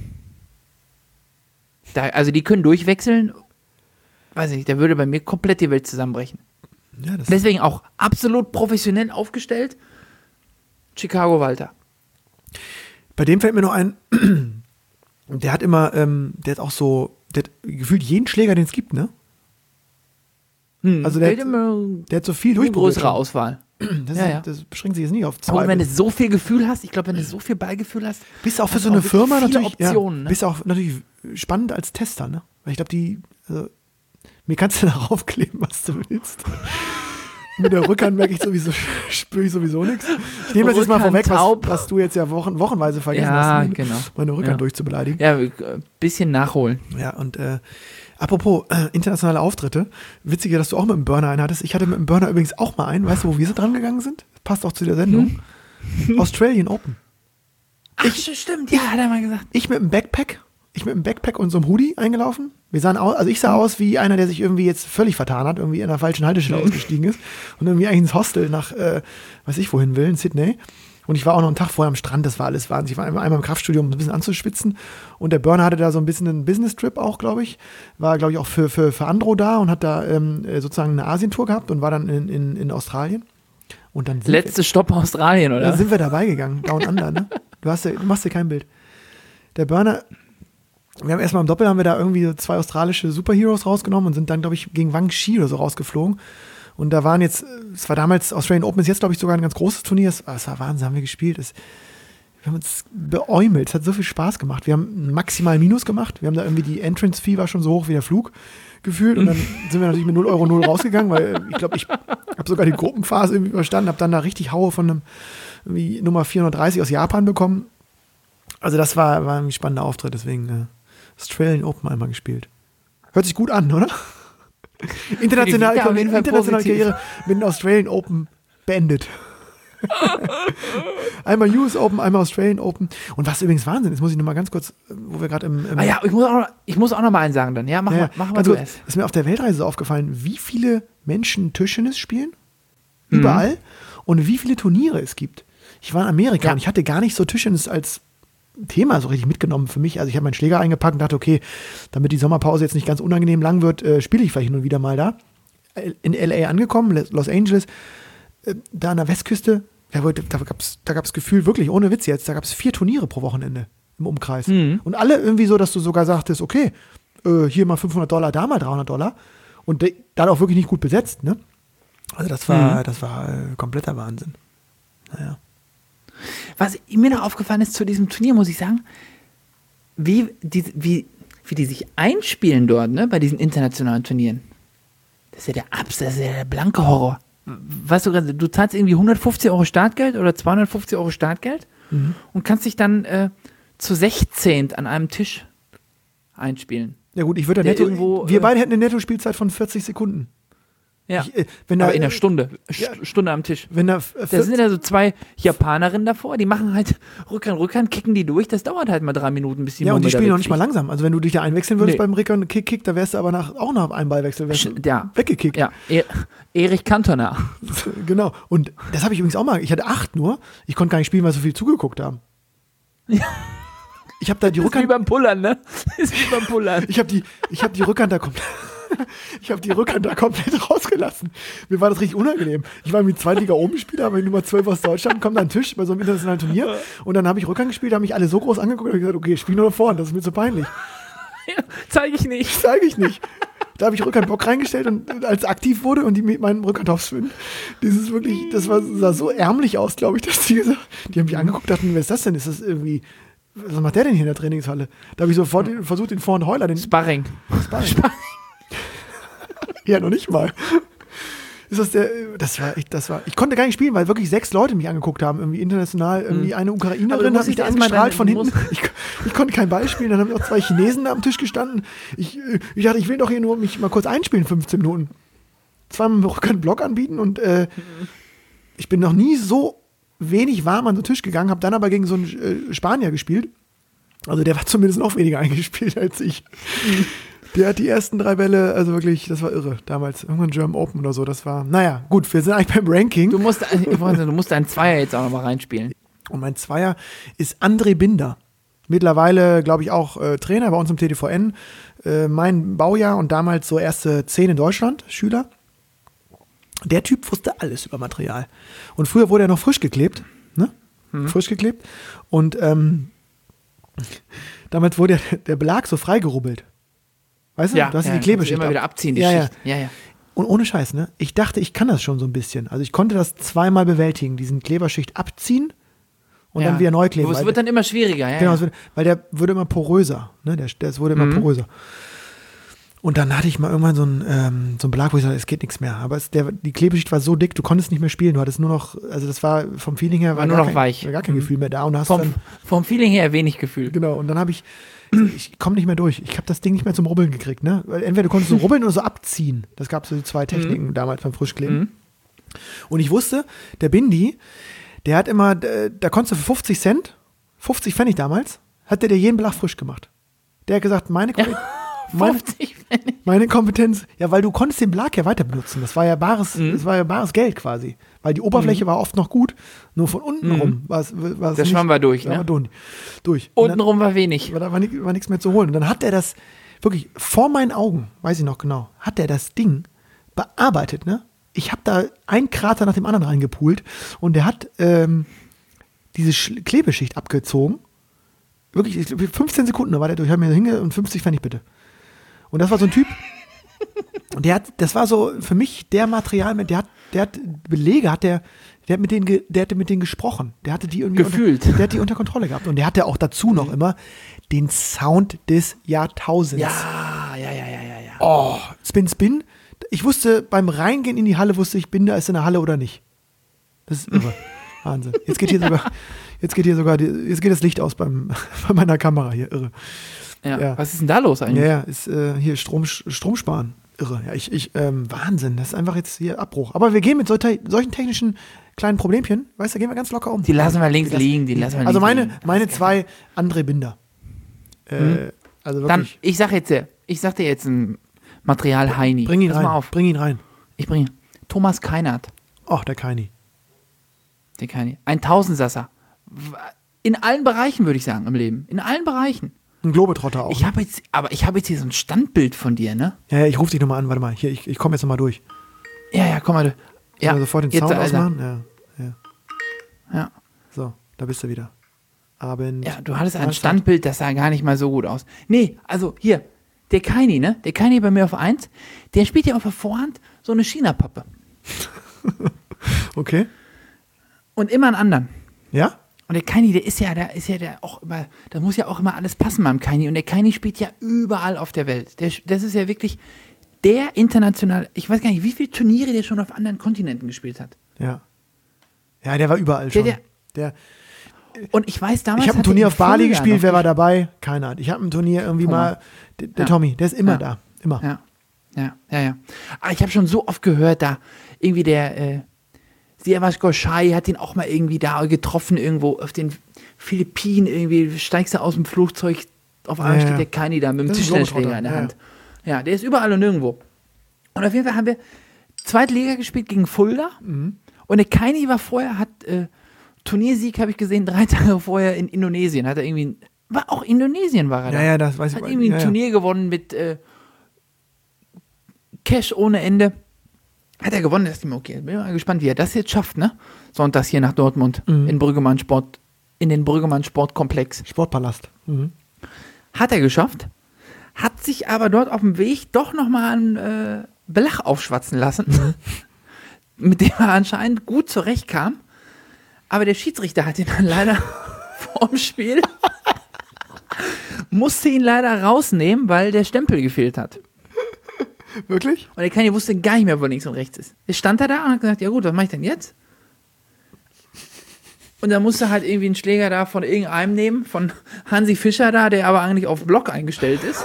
Da, also die können durchwechseln. Weiß ich nicht, da würde bei mir komplett die Welt zusammenbrechen. Ja, das Deswegen auch absolut professionell aufgestellt. Chicago Walter. Bei dem fällt mir noch ein, der hat immer, ähm, der hat auch so, der hat gefühlt jeden Schläger, den es gibt, ne? Hm, also der hat, der hat so viel eine durchprobiert. größere Auswahl. Das, ja, ist, ja. das beschränkt sich jetzt nicht auf zwei. Aber wenn du so viel Gefühl hast, ich glaube, wenn du so viel Ballgefühl hast, bist auch für hast so du eine auch Firma viele natürlich, Optionen, ja, ne? bist auch natürlich spannend als Tester, ne? Weil ich glaube, die, also, mir kannst du darauf kleben, was du willst. mit der Rückhand merke ich sowieso, spüre ich sowieso nichts. Ich nehme das jetzt mal vorweg, was, was du jetzt ja wochen, wochenweise vergessen ja, hast, genau. meine Rückhand ja. durchzubeleidigen. Ja, ein bisschen nachholen. Ja, und äh, apropos äh, internationale Auftritte, witziger, dass du auch mit dem Burner einen hattest. Ich hatte mit dem Burner übrigens auch mal einen. Weißt du, wo wir so dran gegangen sind? Passt auch zu der Sendung. Hm. Australian Open. Ach, ich, stimmt, ja, hat er mal gesagt. Ich mit dem Backpack, ich mit dem Backpack und so einem Hoodie eingelaufen. Wir sahen aus, also ich sah aus wie einer, der sich irgendwie jetzt völlig vertan hat, irgendwie in der falschen Haltestelle ausgestiegen ist und irgendwie eigentlich ins Hostel nach, äh, weiß ich wohin will, in Sydney. Und ich war auch noch einen Tag vorher am Strand, das war alles Wahnsinn. Ich war einmal im Kraftstudio, um ein bisschen anzuschwitzen. Und der Burner hatte da so ein bisschen einen Business-Trip auch, glaube ich. War, glaube ich, auch für, für, für Andro da und hat da ähm, sozusagen eine Asientour gehabt und war dann in, in, in Australien. Und dann Letzte wir, Stopp Australien, oder? Da sind wir dabei gegangen, Down Under, ne? Du, hast ja, du machst dir kein Bild. Der Burner, wir haben erstmal im Doppel haben wir da irgendwie so zwei australische Superheroes rausgenommen und sind dann, glaube ich, gegen Wang Shi oder so rausgeflogen. Und da waren jetzt, es war damals, Australian Open ist jetzt, glaube ich, sogar ein ganz großes Turnier. Es war Wahnsinn, haben wir gespielt. Es, wir haben uns beäumelt, es hat so viel Spaß gemacht. Wir haben maximal Minus gemacht. Wir haben da irgendwie, die Entrance-Fee war schon so hoch wie der Flug gefühlt. Und dann sind wir natürlich mit null Euro null rausgegangen, weil ich glaube, ich habe sogar die Gruppenphase irgendwie überstanden, habe dann da richtig Haue von einem irgendwie Nummer vierhundertdreißig aus Japan bekommen. Also das war, war ein spannender Auftritt, deswegen äh, Australian Open einmal gespielt. Hört sich gut an, oder? Internationale, Karri- internationale Karriere mit den Australian Open beendet. Einmal U S Open, einmal Australian Open. Und was übrigens Wahnsinn ist, muss ich noch mal ganz kurz, wo wir gerade im, im... Ah ja, ich muss auch noch, ich muss auch noch mal einen sagen dann. Ja, mach ja, mal, mach mal also, du es. ist mir auf der Weltreise so aufgefallen, wie viele Menschen Tischtennis spielen. Mhm. Überall. Und wie viele Turniere es gibt. Ich war in Amerika ja. und ich hatte gar nicht so Tischtennis als Thema so richtig mitgenommen für mich. Also ich habe meinen Schläger eingepackt und dachte, okay, damit die Sommerpause jetzt nicht ganz unangenehm lang wird, äh, spiele ich vielleicht hin und wieder mal da. In L A angekommen, Los Angeles, äh, da an der Westküste, da, da gab es da gab's Gefühl, wirklich, ohne Witz jetzt, da gab es vier Turniere pro Wochenende im Umkreis. Mhm. Und alle irgendwie so, dass du sogar sagtest, okay, äh, hier mal fünfhundert Dollar, da mal dreihundert Dollar. Und de- dann auch wirklich nicht gut besetzt, ne? Also das war, mhm. das war äh, kompletter Wahnsinn. Naja. Was mir noch aufgefallen ist zu diesem Turnier, muss ich sagen, wie die, wie, wie die sich einspielen dort, ne, bei diesen internationalen Turnieren. Das ist ja der Abs, das ist ja der blanke Horror. Weißt du, du zahlst irgendwie hundertfünfzig Euro Startgeld oder zweihundertfünfzig Euro Startgeld mhm. und kannst dich dann äh, zu sechzehn an einem Tisch einspielen. Ja gut, ich würde netto, irgendwo, wir äh, beide hätten eine Netto-Spielzeit von vierzig Sekunden. Ja, ich, äh, wenn aber da, in einer Stunde, ja, Stunde am Tisch. Wenn da, äh, da sind ja so zwei Japanerinnen davor, die machen halt Rückhand, Rückhand, kicken die durch, das dauert halt mal drei Minuten, bis die Ja, Mumme und die spielen da noch nicht mal langsam. Also wenn du dich da einwechseln würdest nee. beim Rückhand, Kick, Kick, da wärst du aber nach, auch nach einem Ballwechsel wärst du ja. weggekickt. Ja, e- Erich Cantona. Genau, und das habe ich übrigens auch mal, ich hatte acht nur, ich konnte gar nicht spielen, weil so viel zugeguckt haben. Ja. Ich habe da die das Rückhand... Ist wie beim Pullern, ne? Das ist wie beim Pullern. ich habe die, ich hab die Rückhand da komplett... Ich habe die Rückhand da komplett rausgelassen. Mir war das richtig unangenehm. Ich war mit Zweitliga oben Spieler, aber Nummer zwölf aus Deutschland, kommt an den Tisch bei so einem internationalen Turnier und dann habe ich Rückhand gespielt, haben mich alle so groß angeguckt und habe gesagt, okay, spiel nur vorne, das ist mir zu peinlich. Ja, zeige ich nicht. Zeige ich nicht. Da habe ich Rückhandblock reingestellt und als aktiv wurde und die mit meinem Rückhand aufschwimmen. Dieses wirklich, das war, sah so ärmlich aus, glaube ich, dass die gesagt, die haben mich angeguckt und dachten, wer ist das denn? Ist das irgendwie, was macht der denn hier in der Trainingshalle? Da habe ich sofort den, versucht, den Vor- und Heuler, den Sparring. Sparring. Sparring. Ja, noch nicht mal. Ist das der, das war echt, das war, ich konnte gar nicht spielen, weil wirklich sechs Leute mich angeguckt haben, irgendwie international, irgendwie eine Ukrainerin hat mich da angestrahlt von hinten. Ich, ich konnte kein Ball spielen, dann haben noch zwei Chinesen da am Tisch gestanden. Ich, ich dachte, ich will doch hier nur mich mal kurz einspielen, fünfzehn Minuten. Zweimal keinen Block anbieten und äh, ich bin noch nie so wenig warm an den Tisch gegangen, habe dann aber gegen so einen äh, Spanier gespielt. Also der war zumindest noch weniger eingespielt als ich. Der hat die ersten drei Bälle, also wirklich, das war irre. Damals, irgendwann German Open oder so, das war, naja, gut, wir sind eigentlich beim Ranking. Du musst, du musst deinen Zweier jetzt auch noch mal reinspielen. Und mein Zweier ist André Binder. Mittlerweile, glaube ich, auch äh, Trainer bei uns im T D V N. Äh, mein Baujahr und damals so erste zehn in Deutschland, Schüler. Der Typ wusste alles über Material. Und früher wurde er noch frisch geklebt, ne? Hm. Frisch geklebt. Und ähm, damals wurde der, der Belag so freigerubbelt. Weißt du, ja, du hast ja, die Klebeschicht immer ab. wieder abziehen, die ja, Schicht. Ja. Ja, ja. Und ohne Scheiß, ne? Ich dachte, ich kann das schon so ein bisschen. Also ich konnte das zweimal bewältigen, diesen Kleberschicht abziehen und ja. dann wieder neu kleben. Aber es wird dann immer schwieriger, ja. Genau, ja. Wird, weil der würde immer poröser, ne? Der, das wurde immer mhm. poröser. Und dann hatte ich mal irgendwann so einen, ähm, so einen Belag, wo ich sagte, es geht nichts mehr. Aber es, der, die Klebeschicht war so dick, du konntest nicht mehr spielen. Du hattest nur noch, also das war vom Feeling her, war, War nur gar noch kein, weich. war gar kein Mhm. Gefühl mehr da. Und hast Vom, dann, vom Feeling her wenig Gefühl. genau, und dann habe ich, ich komme nicht mehr durch. Ich habe das Ding nicht mehr zum Rubbeln gekriegt. Ne? Weil entweder du konntest so rubbeln oder so abziehen. Das gab so die zwei Techniken Mhm. damals beim Frischkleben. Mhm. Und ich wusste, der Bindi, der hat immer, äh, da konntest du für fünfzig Cent, fünfzig Pfennig damals, hat der dir jeden Belag frisch gemacht. Der hat gesagt, meine, Kom- meine, fünfzig Pfennig. meine Kompetenz, ja, weil du konntest den Belag ja weiter benutzen. Das war ja bares, Mhm. das war ja bares Geld quasi. Weil die Oberfläche Mhm. war oft noch gut, nur von unten Mhm. rum war es war es Der nicht- Schwamm war durch, da ne? war durch. durch. Und dann- Untenrum war wenig. aber da war, ni- war nichts mehr zu holen. Und dann hat er das wirklich vor meinen Augen, weiß ich noch genau, hat er das Ding bearbeitet, ne? Ich habe da einen Krater nach dem anderen reingepult und der hat ähm, diese Sch- Klebeschicht abgezogen. Wirklich, ich glaub, fünfzehn Sekunden, da war der durch. Ich habe mir hinge und fünfzig Pfennig bitte. Und das war so ein Typ, und der hat, das war so für mich der Material, mit der hat, der hat Belege, hat der, der hat mit denen, ge- der hatte mit denen gesprochen. Der hatte die irgendwie Gefühlt. Unter, der hat die unter Kontrolle gehabt. Und der hatte auch dazu noch immer den Sound des Jahrtausends. Ja, ja, ja, ja, ja, ja. Oh, Spin, Spin. Ich wusste, beim Reingehen in die Halle wusste ich, bin da ist in der Halle oder nicht. Das ist irre. Wahnsinn. Jetzt geht hier sogar, jetzt geht hier sogar, die, jetzt geht das Licht aus beim, bei meiner Kamera hier. Irre. Ja. Ja. Was ist denn da los eigentlich? Ja, ja, ist äh, hier Strom, Strom sparen. Irre. Ja, ich, ich, ähm, Wahnsinn. Das ist einfach jetzt hier Abbruch. Aber wir gehen mit solche, solchen technischen kleinen Problemchen, weißt du, da gehen wir ganz locker um. Die lassen wir links Die lassen- liegen, die lassen wir Also links meine, liegen. meine zwei André Binder. Äh, Mhm. Also Dann, wirklich. ich sag jetzt, äh, ich sag dir jetzt ein Material Heini. Bring ihn Pass rein. mal auf. Bring ihn rein. Ich bringe Thomas Keinert. Ach, der Keini. Der Keini. Ein Tausendsasser. In allen Bereichen, würde ich sagen, im Leben. In allen Bereichen. Ein Globetrotter auch. Ich habe jetzt, aber ich habe jetzt hier so ein Standbild von dir, ne? Ja, ja, ich rufe dich nochmal an. Warte mal. Hier, ich, ich komme jetzt nochmal durch. Ja, ja, komm mal. du- Ja, Sollen wir sofort den jetzt, Sound Alter. ausmachen? Ja, ja. Ja. So, da bist du wieder. Abend. Ja, du hattest ein Mahlzeit. Standbild, das sah gar nicht mal so gut aus. Nee, also hier, der Keini, ne? Der Keini bei mir auf eins, der spielt ja auf der Vorhand so eine China-Pappe. Okay. Und immer einen anderen. Ja? Und der Keini, der ist ja, der ist ja der auch immer, da muss ja auch immer alles passen beim Keini. Und der Keini spielt ja überall auf der Welt. Der, das ist ja wirklich der international, ich weiß gar nicht, wie viele Turniere der schon auf anderen Kontinenten gespielt hat. Ja. Ja, der war überall schon. Der- Der, Und ich weiß damals. ich habe ein hat er Turnier in auf Bali Fulda gespielt, noch wer war dabei? Keiner. Ich habe ein Turnier irgendwie Guck mal. mal. Der, der Ja. Tommy, der ist immer Ja. da. Immer. Ja, ja, ja, ja. Aber ich habe schon so oft gehört, da irgendwie der äh, Siavash Goshai hat ihn auch mal irgendwie da getroffen, irgendwo auf den Philippinen, irgendwie steigst du aus dem Flugzeug, auf einmal Ja, steht ja. der Keini da mit dem Das ist ein Tischtennisschläger in der Globetrotter, Hand. Ja. der ist überall und nirgendwo. Und auf jeden Fall haben wir zweite Liga gespielt gegen Fulda Mhm. und der Keini war vorher, hat äh, Turniersieg, habe ich gesehen, drei Tage vorher in Indonesien, hat er irgendwie, war auch Indonesien war er da. Ja, ja, das weiß ich. Hat irgendwie ein ja, ja. Turnier gewonnen mit äh, Cash ohne Ende. Hat er gewonnen, das ist ihm okay. Bin mal gespannt, wie er das jetzt schafft, ne? Sonntags hier nach Dortmund Mhm. in Brüggemann Sport, in den Brüggemann Sportkomplex. Sportpalast. Mhm. Hat er geschafft, hat sich aber dort auf dem Weg doch nochmal einen äh, Belach aufschwatzen lassen, Mhm. mit dem er anscheinend gut zurechtkam. Aber der Schiedsrichter hat ihn dann leider vorm Spiel, musste ihn leider rausnehmen, weil der Stempel gefehlt hat. Wirklich? Und der Kanye wusste gar nicht mehr, wo links und rechts ist. Jetzt stand er da und hat gesagt, ja gut, was mache ich denn jetzt? Und dann musste halt irgendwie einen Schläger da von irgendeinem nehmen, von Hansi Fischer da, der aber eigentlich auf Block eingestellt ist.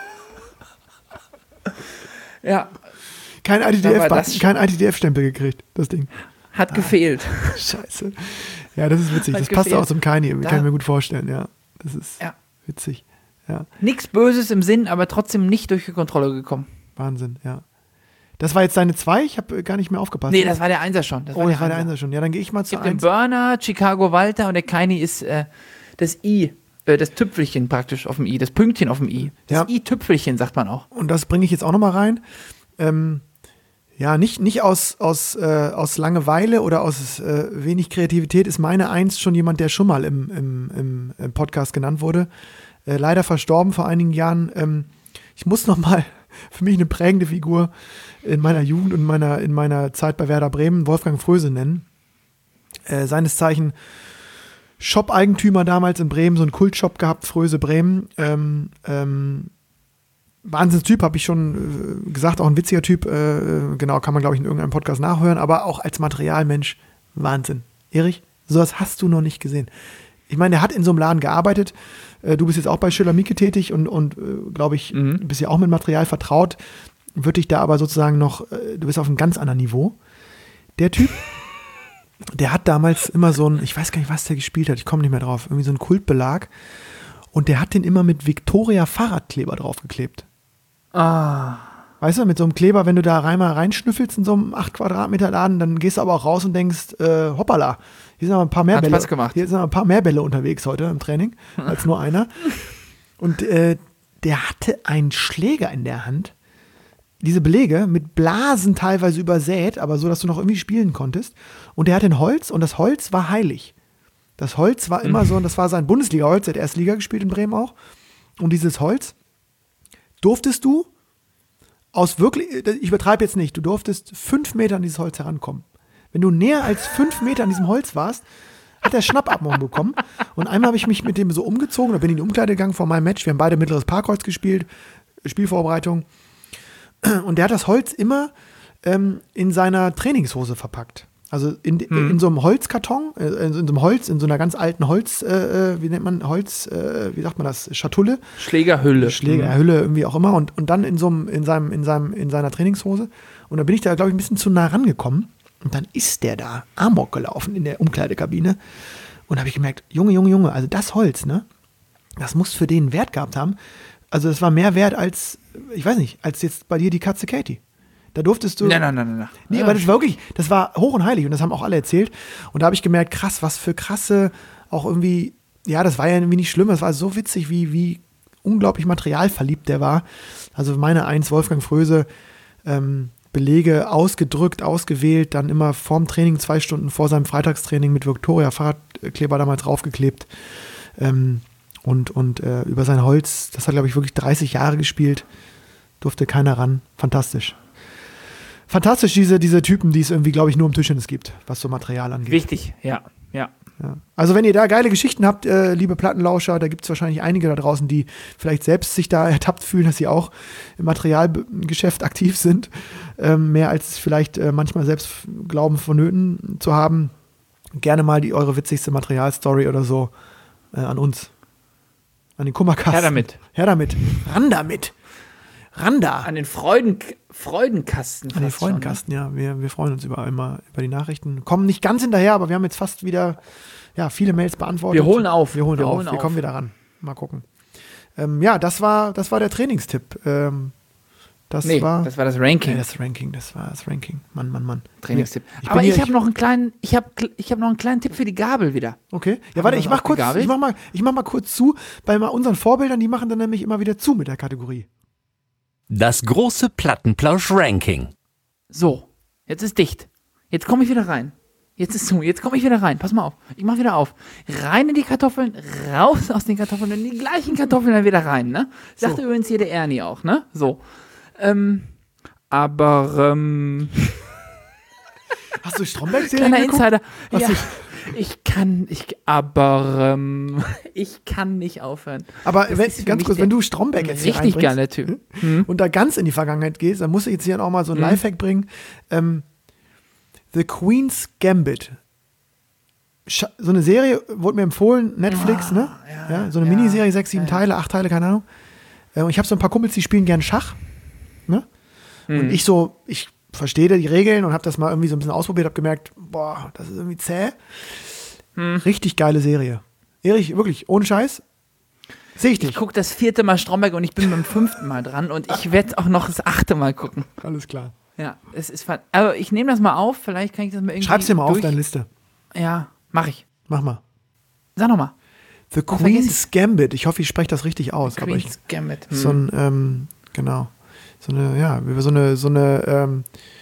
Ja, Kein I T D Da war F, das schon- kein I T D F-Stempel gekriegt, das Ding. hat gefehlt. Scheiße. Ja, das ist witzig. Hat Das passt gefehlt. auch zum Keini. Da- Kann ich mir gut vorstellen, ja. Das ist Ja. witzig. Ja, Nichts Böses im Sinn, aber trotzdem nicht durch die Kontrolle gekommen. Wahnsinn, ja. Das war jetzt deine zwei? Ich habe gar nicht mehr aufgepasst. Nee, das war der Einser schon. Das oh, das war der Einser schon. Ja, dann gehe ich mal Es zu gibt den eins. Burner, Chicago Walter und der Keini ist äh, das I, äh, das Tüpfelchen praktisch auf dem I, das Pünktchen auf dem I. Das Ja. I-Tüpfelchen sagt man auch. Und das bringe ich jetzt auch nochmal rein. Ähm, ja, nicht, nicht aus, aus, äh, aus Langeweile oder aus äh, wenig Kreativität ist meine Eins schon jemand, der schon mal im, im, im, im Podcast genannt wurde. Äh, leider verstorben vor einigen Jahren. Ähm, ich muss nochmal für mich eine prägende Figur in meiner Jugend und in meiner, in meiner Zeit bei Werder Bremen, Wolfgang Fröse, nennen. Äh, seines Zeichen Shop-Eigentümer damals in Bremen, so einen Kultshop gehabt, Fröse Bremen. Ähm, ähm, Wahnsinnstyp, habe ich schon äh, gesagt, auch ein witziger Typ. Äh, genau, kann man, glaube ich, in irgendeinem Podcast nachhören. Aber auch als Materialmensch, Wahnsinn. Erich, sowas hast du noch nicht gesehen. Ich meine, der hat in so einem Laden gearbeitet. Äh, du bist jetzt auch bei Schiller Mieke tätig und, und äh, glaube ich, Mhm. bist ja auch mit Material vertraut. Würde ich da aber sozusagen noch, äh, du bist auf einem ganz anderen Niveau. Der Typ, der hat damals immer so ein, ich weiß gar nicht, was der gespielt hat, ich komme nicht mehr drauf, irgendwie so einen Kultbelag. Und der hat den immer mit Victoria Fahrradkleber draufgeklebt. Ah. Weißt du, mit so einem Kleber, wenn du da rein mal reinschnüffelst in so einem acht Quadratmeter Laden, dann gehst du aber auch raus und denkst, äh, hoppala, hier sind aber ein paar mehr Hat Bälle. Spaß gemacht. Hier sind aber ein paar mehr Bälle unterwegs heute im Training, als nur einer. Und äh, der hatte einen Schläger in der Hand, diese Belege mit Blasen teilweise übersät, aber so, dass du noch irgendwie spielen konntest. Und der hatte ein Holz und das Holz war heilig. Das Holz war immer so, und das war sein Bundesliga-Holz, der hat Erstliga gespielt in Bremen auch. Und dieses Holz durftest du aus wirklich, ich übertreibe jetzt nicht, du durftest fünf Meter an dieses Holz herankommen. Wenn du näher als fünf Meter an diesem Holz warst, hat er Schnappatmung bekommen. Und einmal habe ich mich mit dem so umgezogen, da bin ich in die Umkleide gegangen vor meinem Match. Wir haben beide mittleres Parkholz gespielt, Spielvorbereitung. Und der hat das Holz immer ähm, in seiner Trainingshose verpackt. Also in, Mhm. in so einem Holzkarton, äh, in so einem Holz, in so einer ganz alten Holz, äh, wie nennt man Holz, äh, wie sagt man das, Schatulle? Schlägerhülle. Schlägerhülle, irgendwie auch immer. Und, und dann in so einem, in seinem, in seinem, in seiner Trainingshose. Und da bin ich da, glaube ich, ein bisschen zu nah rangekommen. Und dann ist der da Amok gelaufen in der Umkleidekabine. Und da habe ich gemerkt, Junge, Junge, Junge, also das Holz, ne? Das muss für den Wert gehabt haben. Also es war mehr wert als, ich weiß nicht, als jetzt bei dir die Katze Katie. Da durftest du. Nein, nein, nein, nein. Nee, aber das war wirklich, das war hoch und heilig und das haben auch alle erzählt. Und da habe ich gemerkt, krass, was für krasse, auch irgendwie, ja, das war ja irgendwie nicht schlimm, es war so witzig, wie, wie unglaublich materialverliebt der war. Also meine Eins, Wolfgang Fröse, ähm, Belege ausgedrückt, ausgewählt, dann immer vorm Training, zwei Stunden vor seinem Freitagstraining mit Victoria Fahrradkleber damals draufgeklebt. Ähm, und und äh, über sein Holz, das hat, glaube ich, wirklich dreißig Jahre gespielt, durfte keiner ran. Fantastisch. Fantastisch, diese, diese Typen, die es irgendwie, glaube ich, nur im Tischtennis gibt, was so Material angeht. Wichtig, ja, ja. Ja. Also wenn ihr da geile Geschichten habt, äh, liebe Plattenlauscher, da gibt es wahrscheinlich einige da draußen, die vielleicht selbst sich da ertappt fühlen, dass sie auch im Materialgeschäft aktiv sind, ähm, mehr als vielleicht äh, manchmal selbst glauben vonnöten zu haben. Gerne mal die eure witzigste Materialstory oder so äh, an uns. An den Kummerkasten. Her damit. Her damit. Ran damit. Ran da. An den Freuden, Freudenkasten. An den fast schon, Freudenkasten, ja. Wir, wir freuen uns über immer über die Nachrichten. Kommen nicht ganz hinterher, aber wir haben jetzt fast wieder ja, viele Mails beantwortet. Wir holen auf. Wir holen Wir auf. holen wir auf. kommen wieder ran. Mal gucken. Ähm, ja, das war, das war der Trainingstipp. Ähm, das Nee, war das war das Ranking. Nee, das Ranking. Das war das Ranking. Mann, Mann, Mann. Trainingstipp. Ich Aber bin ich hier- habe noch einen kleinen, ich habe ich hab noch einen kleinen Tipp für die Gabel wieder. Okay. Ja, Haben warte, wir ich das mach kurz, abgegabelt? ich mach mal, ich mach mal kurz zu. Bei mal unseren Vorbildern, die machen dann nämlich immer wieder zu mit der Kategorie. Das große Plattenplausch-Ranking. So, jetzt ist dicht. Jetzt komme ich wieder rein. Jetzt ist zu. Jetzt komme ich wieder rein. Pass mal auf. Ich mache wieder auf. Rein in die Kartoffeln, raus aus den Kartoffeln, in die gleichen Kartoffeln dann wieder rein, ne? Sagte So. übrigens hier der Ernie auch, ne? So. Ähm, aber, ähm, Hast du Stromberg-Serien kleiner geguckt? Insider. Hast Ja, du- ich kann, ich, aber, ähm, ich kann nicht aufhören. Aber Das wenn, ist für ganz mich kurz, der- wenn du Stromberg jetzt hier Richtig reinbringst, geiler Typ. Mhm. und da ganz in die Vergangenheit gehst, dann musst du jetzt hier auch mal so ein Mhm. Lifehack bringen. Ähm, The Queen's Gambit. Scha- So eine Serie wurde mir empfohlen, Netflix, ne? ja, Ja, so eine ja, Miniserie, sechs, sieben ja. Teile, acht Teile, keine Ahnung. Äh, und ich habe so ein paar Kumpels, die spielen gern Schach. Ne? Und Mhm. ich so, ich verstehe da die Regeln und habe das mal irgendwie so ein bisschen ausprobiert, habe gemerkt, boah, das ist irgendwie zäh. Mhm. Richtig geile Serie. Erich, wirklich, ohne Scheiß. Sehe ich dich. Ich gucke das vierte Mal Stromberg und ich bin beim fünften Mal dran und ich werde auch noch das achte Mal gucken. Alles klar. Ja, es ist fun. Aber ich nehme das mal auf, vielleicht kann ich das mal irgendwie. Schreib's dir mal auf durch- deine Liste. Ja, mach ich. Mach mal. Sag nochmal. The vergiss Queen's Gambit. Ich hoffe, ich spreche das richtig aus. Aber ich, Queen's Gambit. Hm. so ein, ähm, genau. So eine, ja, so eine, so eine, ähm,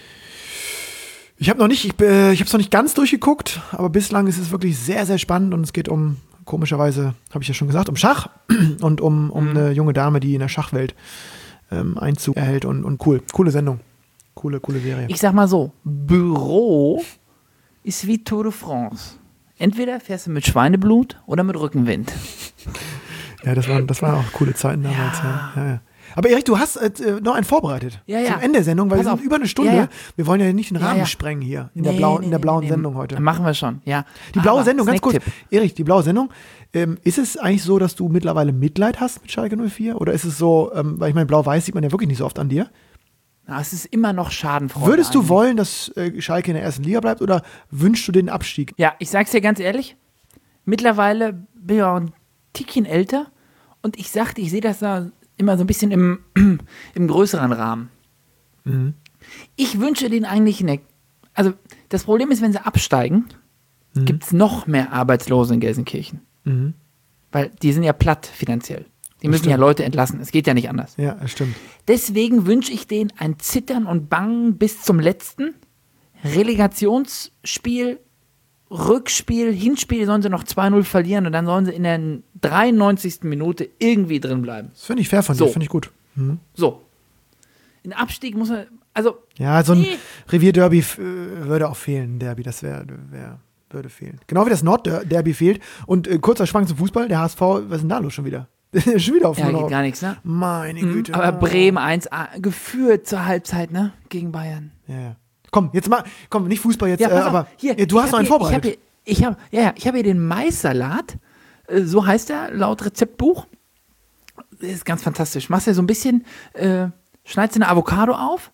ich habe noch nicht, ich, äh, ich habe es noch nicht ganz durchgeguckt, aber bislang ist es wirklich sehr, sehr spannend und es geht um, komischerweise, habe ich ja schon gesagt, um Schach und um, um Mhm. eine junge Dame, die in der Schachwelt ähm, Einzug erhält und, und cool. Coole Sendung. Coole, coole Serie. Ich sag mal so: Büro ist wie Tour de France. Entweder fährst du mit Schweineblut oder mit Rückenwind. Ja, das waren, das waren auch coole Zeiten damals. Ja. Ja. Ja, ja. Aber Erik, du hast äh, noch einen vorbereitet. Ja, ja. Zum Ende der Sendung, weil Pass wir auf. sind über eine Stunde. Ja, ja. Wir wollen ja nicht den Rahmen Ja, ja. sprengen hier in der Nee, blauen, nee, in der nee, blauen nee. Sendung heute. Machen wir schon, ja. Die blaue Aber Sendung, ganz kurz. Snacktipp. Erich, die blaue Sendung. Ähm, ist es eigentlich so, dass du mittlerweile Mitleid hast mit Schalke null vier? Oder ist es so, ähm, weil ich meine, blau-weiß sieht man ja wirklich nicht so oft an dir. Na, es ist immer noch Schadenfreude. Würdest du eigentlich. wollen, dass äh, Schalke in der ersten Liga bleibt oder wünschst du den Abstieg? Ja, ich sag's dir ganz ehrlich, mittlerweile bin ich auch ein Tickchen älter und ich sagte, ich sehe das da immer so ein bisschen im, im größeren Rahmen. Mhm. Ich wünsche denen eigentlich eine, also das Problem ist, wenn sie absteigen, Mhm. gibt es noch mehr Arbeitslose in Gelsenkirchen. Mhm. Weil die sind ja platt finanziell. Die müssen stimmt. ja Leute entlassen. Es geht ja nicht anders. Ja, das stimmt. Deswegen wünsche ich denen ein Zittern und Bangen bis zum letzten. Relegationsspiel, Rückspiel, Hinspiel sollen sie noch zwei null verlieren und dann sollen sie in der dreiundneunzigsten Minute irgendwie drin bleiben. Das finde ich fair von So. dir, finde ich gut. Mhm. So. In Abstieg muss man, also, Ja, so ein Nee. Revierderby f- äh, würde auch fehlen, ein Derby, das wäre, wär, würde fehlen. Genau wie das Nordderby fehlt. Und äh, kurzer Schwank zum Fußball, der H S V, was ist denn da los schon wieder? schon wieder auf ja, dem geht gar nichts, ne? Meine Mhm, Güte. aber Oh. Bremen eins a geführt zur Halbzeit, ne? Gegen Bayern. Ja, ja. Komm, jetzt mal, komm, nicht Fußball jetzt, Ja, äh, pass auf, aber hier, ja, du hast ich noch einen hab hier- vorbereitet. Ich habe ja, ja, ich habe hier den Maissalat, äh, so heißt er laut Rezeptbuch. Das ist ganz fantastisch. Machst du so ein bisschen, äh, schneidest du eine Avocado auf,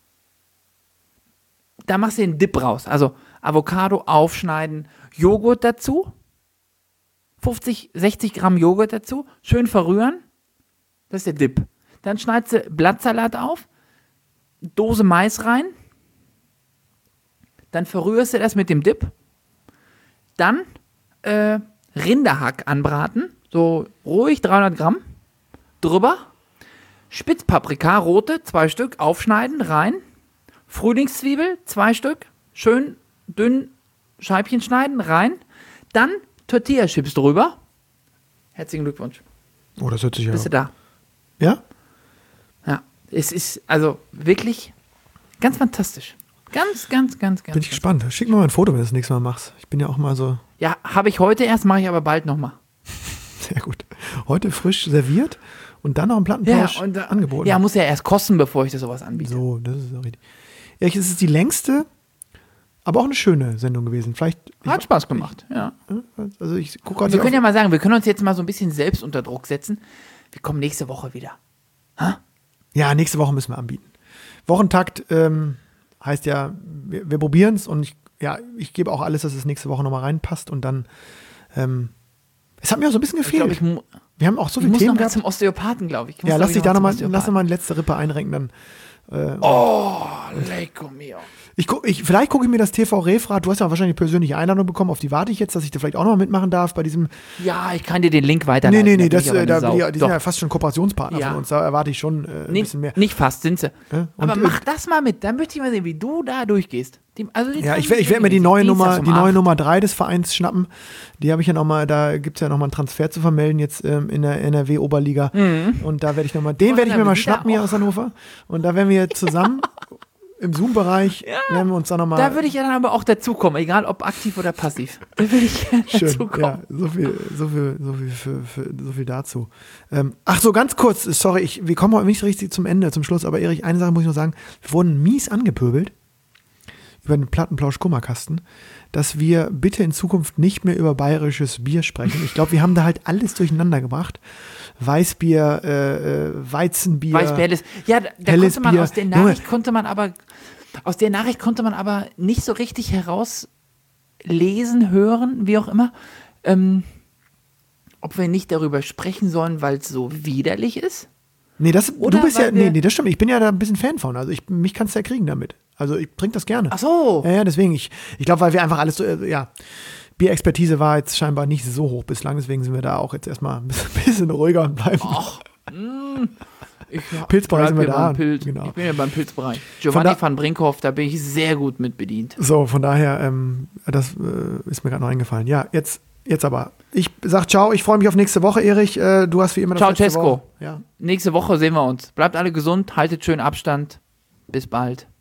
da machst du den Dip raus. Also Avocado aufschneiden, Joghurt dazu, fünfzig, sechzig Gramm Joghurt dazu, schön verrühren. Das ist der Dip. Dann schneidest du Blattsalat auf, Dose Mais rein, dann verrührst du das mit dem Dip, dann äh, Rinderhack anbraten, so ruhig dreihundert Gramm, drüber, Spitzpaprika, rote, zwei Stück, aufschneiden, rein, Frühlingszwiebel, zwei Stück, schön dünn Scheibchen schneiden, rein, dann Tortilla-Chips drüber. Herzlichen Glückwunsch. Oh, das hört sich ja. Bist du da? Ja? Ja, es ist also wirklich ganz fantastisch. Ganz, ganz, ganz, ganz. Bin ich ganz gespannt. Schick mir mal ein Foto, wenn du das nächste Mal machst. Ich bin ja auch mal so. Ja, habe ich heute erst, mache ich aber bald nochmal. Sehr gut. Heute frisch serviert und dann noch ein Plattenplausch äh, angeboten. Ja, muss ja erst kosten, bevor ich das sowas anbiete. So, das ist auch richtig. Ja, es ist die längste, aber auch eine schöne Sendung gewesen. Vielleicht. Hat Spaß gemacht, ja. Ich, also ich gucke Wir gerade können ja auf, mal sagen, wir können uns jetzt mal so ein bisschen selbst unter Druck setzen. Wir kommen nächste Woche wieder. ja, nächste Woche müssen wir anbieten. Wochentakt ähm, heißt ja, wir, wir probieren es und ich, ja, ich gebe auch alles, dass es nächste Woche nochmal reinpasst und dann. Ähm, es hat mir auch so ein bisschen Ich glaube, gefehlt. ich, mu Wir haben auch so ich viele muss Themen noch mal gehabt. zum Osteopathen, glaube ich. ich muss, Ja, glaub lass ich, dich da zum nochmal lass Osteopathen. noch mal eine letzte Rippe einrenken. Dann, äh, Oh, lecco mio. ich guck, ich, vielleicht gucke ich mir das T V-Referat, du hast ja wahrscheinlich persönliche Einladung bekommen, auf die warte ich jetzt, dass ich da vielleicht auch nochmal mitmachen darf bei diesem. Ja, ich kann dir den Link Nee, weiterleiten. nee, nee, da bin das, ich aber äh, eine da, Sau. die, die Doch. sind ja fast schon Kooperationspartner Ja. von uns, da erwarte ich schon äh, ein Nee, bisschen mehr. nicht fast, sind sie. Ja, Aber und, äh, mach das mal mit, dann möchte ich mal sehen, wie du da durchgehst. Die, also die Ja, ich werde ich werd mir die neue Dienstags Nummer, um die neue acht. Nummer drei des Vereins schnappen. Die habe ich ja nochmal, da gibt es ja nochmal einen Transfer zu vermelden jetzt ähm, in der N R W-Oberliga. Und da werde ich nochmal, den Boah, werde ich da mir mal sind da schnappen hier auch- aus Hannover. Und da werden wir zusammen im Zoom-Bereich, werden wir uns dann nochmal. Da würde ich ja dann aber auch dazukommen, egal ob aktiv oder passiv. Da würde ich gerne Schön, dazukommen. ja, so viel, so viel, so viel, für, für, so viel dazu. Ähm, ach so, ganz kurz, sorry, ich, wir kommen heute nicht richtig zum Ende, zum Schluss, aber Erich, eine Sache muss ich noch sagen, wir wurden mies angepöbelt über den Plattenplausch-Kummerkasten, dass wir bitte in Zukunft nicht mehr über bayerisches Bier sprechen. Ich glaube, wir haben da halt alles durcheinander gebracht. Weißbier, äh, äh, Weizenbier. Weißbier, helles. Ja, da, da Helles konnte man Bier. aus der Junge. Nachricht konnte man aber aus der Nachricht konnte man aber nicht so richtig herauslesen, hören, wie auch immer, ähm, ob wir nicht darüber sprechen sollen, weil es so widerlich ist. Nee, das, Oder du bist ja, weil nee, wir- nee, das stimmt. Ich bin ja da ein bisschen Fan von. Also ich, mich kannst du ja kriegen damit. Also ich trinke das gerne. Ach so. Ja, ja, deswegen. Ich, ich glaube, weil wir einfach alles so, äh, ja, Bierexpertise war jetzt scheinbar nicht so hoch bislang, deswegen sind wir da auch jetzt erstmal ein bisschen, bisschen ruhiger und bleiben. Ach, mh. Ich, Pilzbereich sind wir bleib da. hier beim Pilz. Genau. Ich bin ja beim Pilzbereich. Giovanni da- van Brinkhoff, da bin ich sehr gut mit bedient. So, von daher, ähm, das äh, ist mir gerade noch eingefallen. Ja, jetzt, jetzt aber. Ich sag ciao, ich freue mich auf nächste Woche, Erich. Äh, du hast wie immer das Ciao, letzte Cesco. Wort. Ja. Nächste Woche sehen wir uns. Bleibt alle gesund, haltet schön Abstand. Bis bald.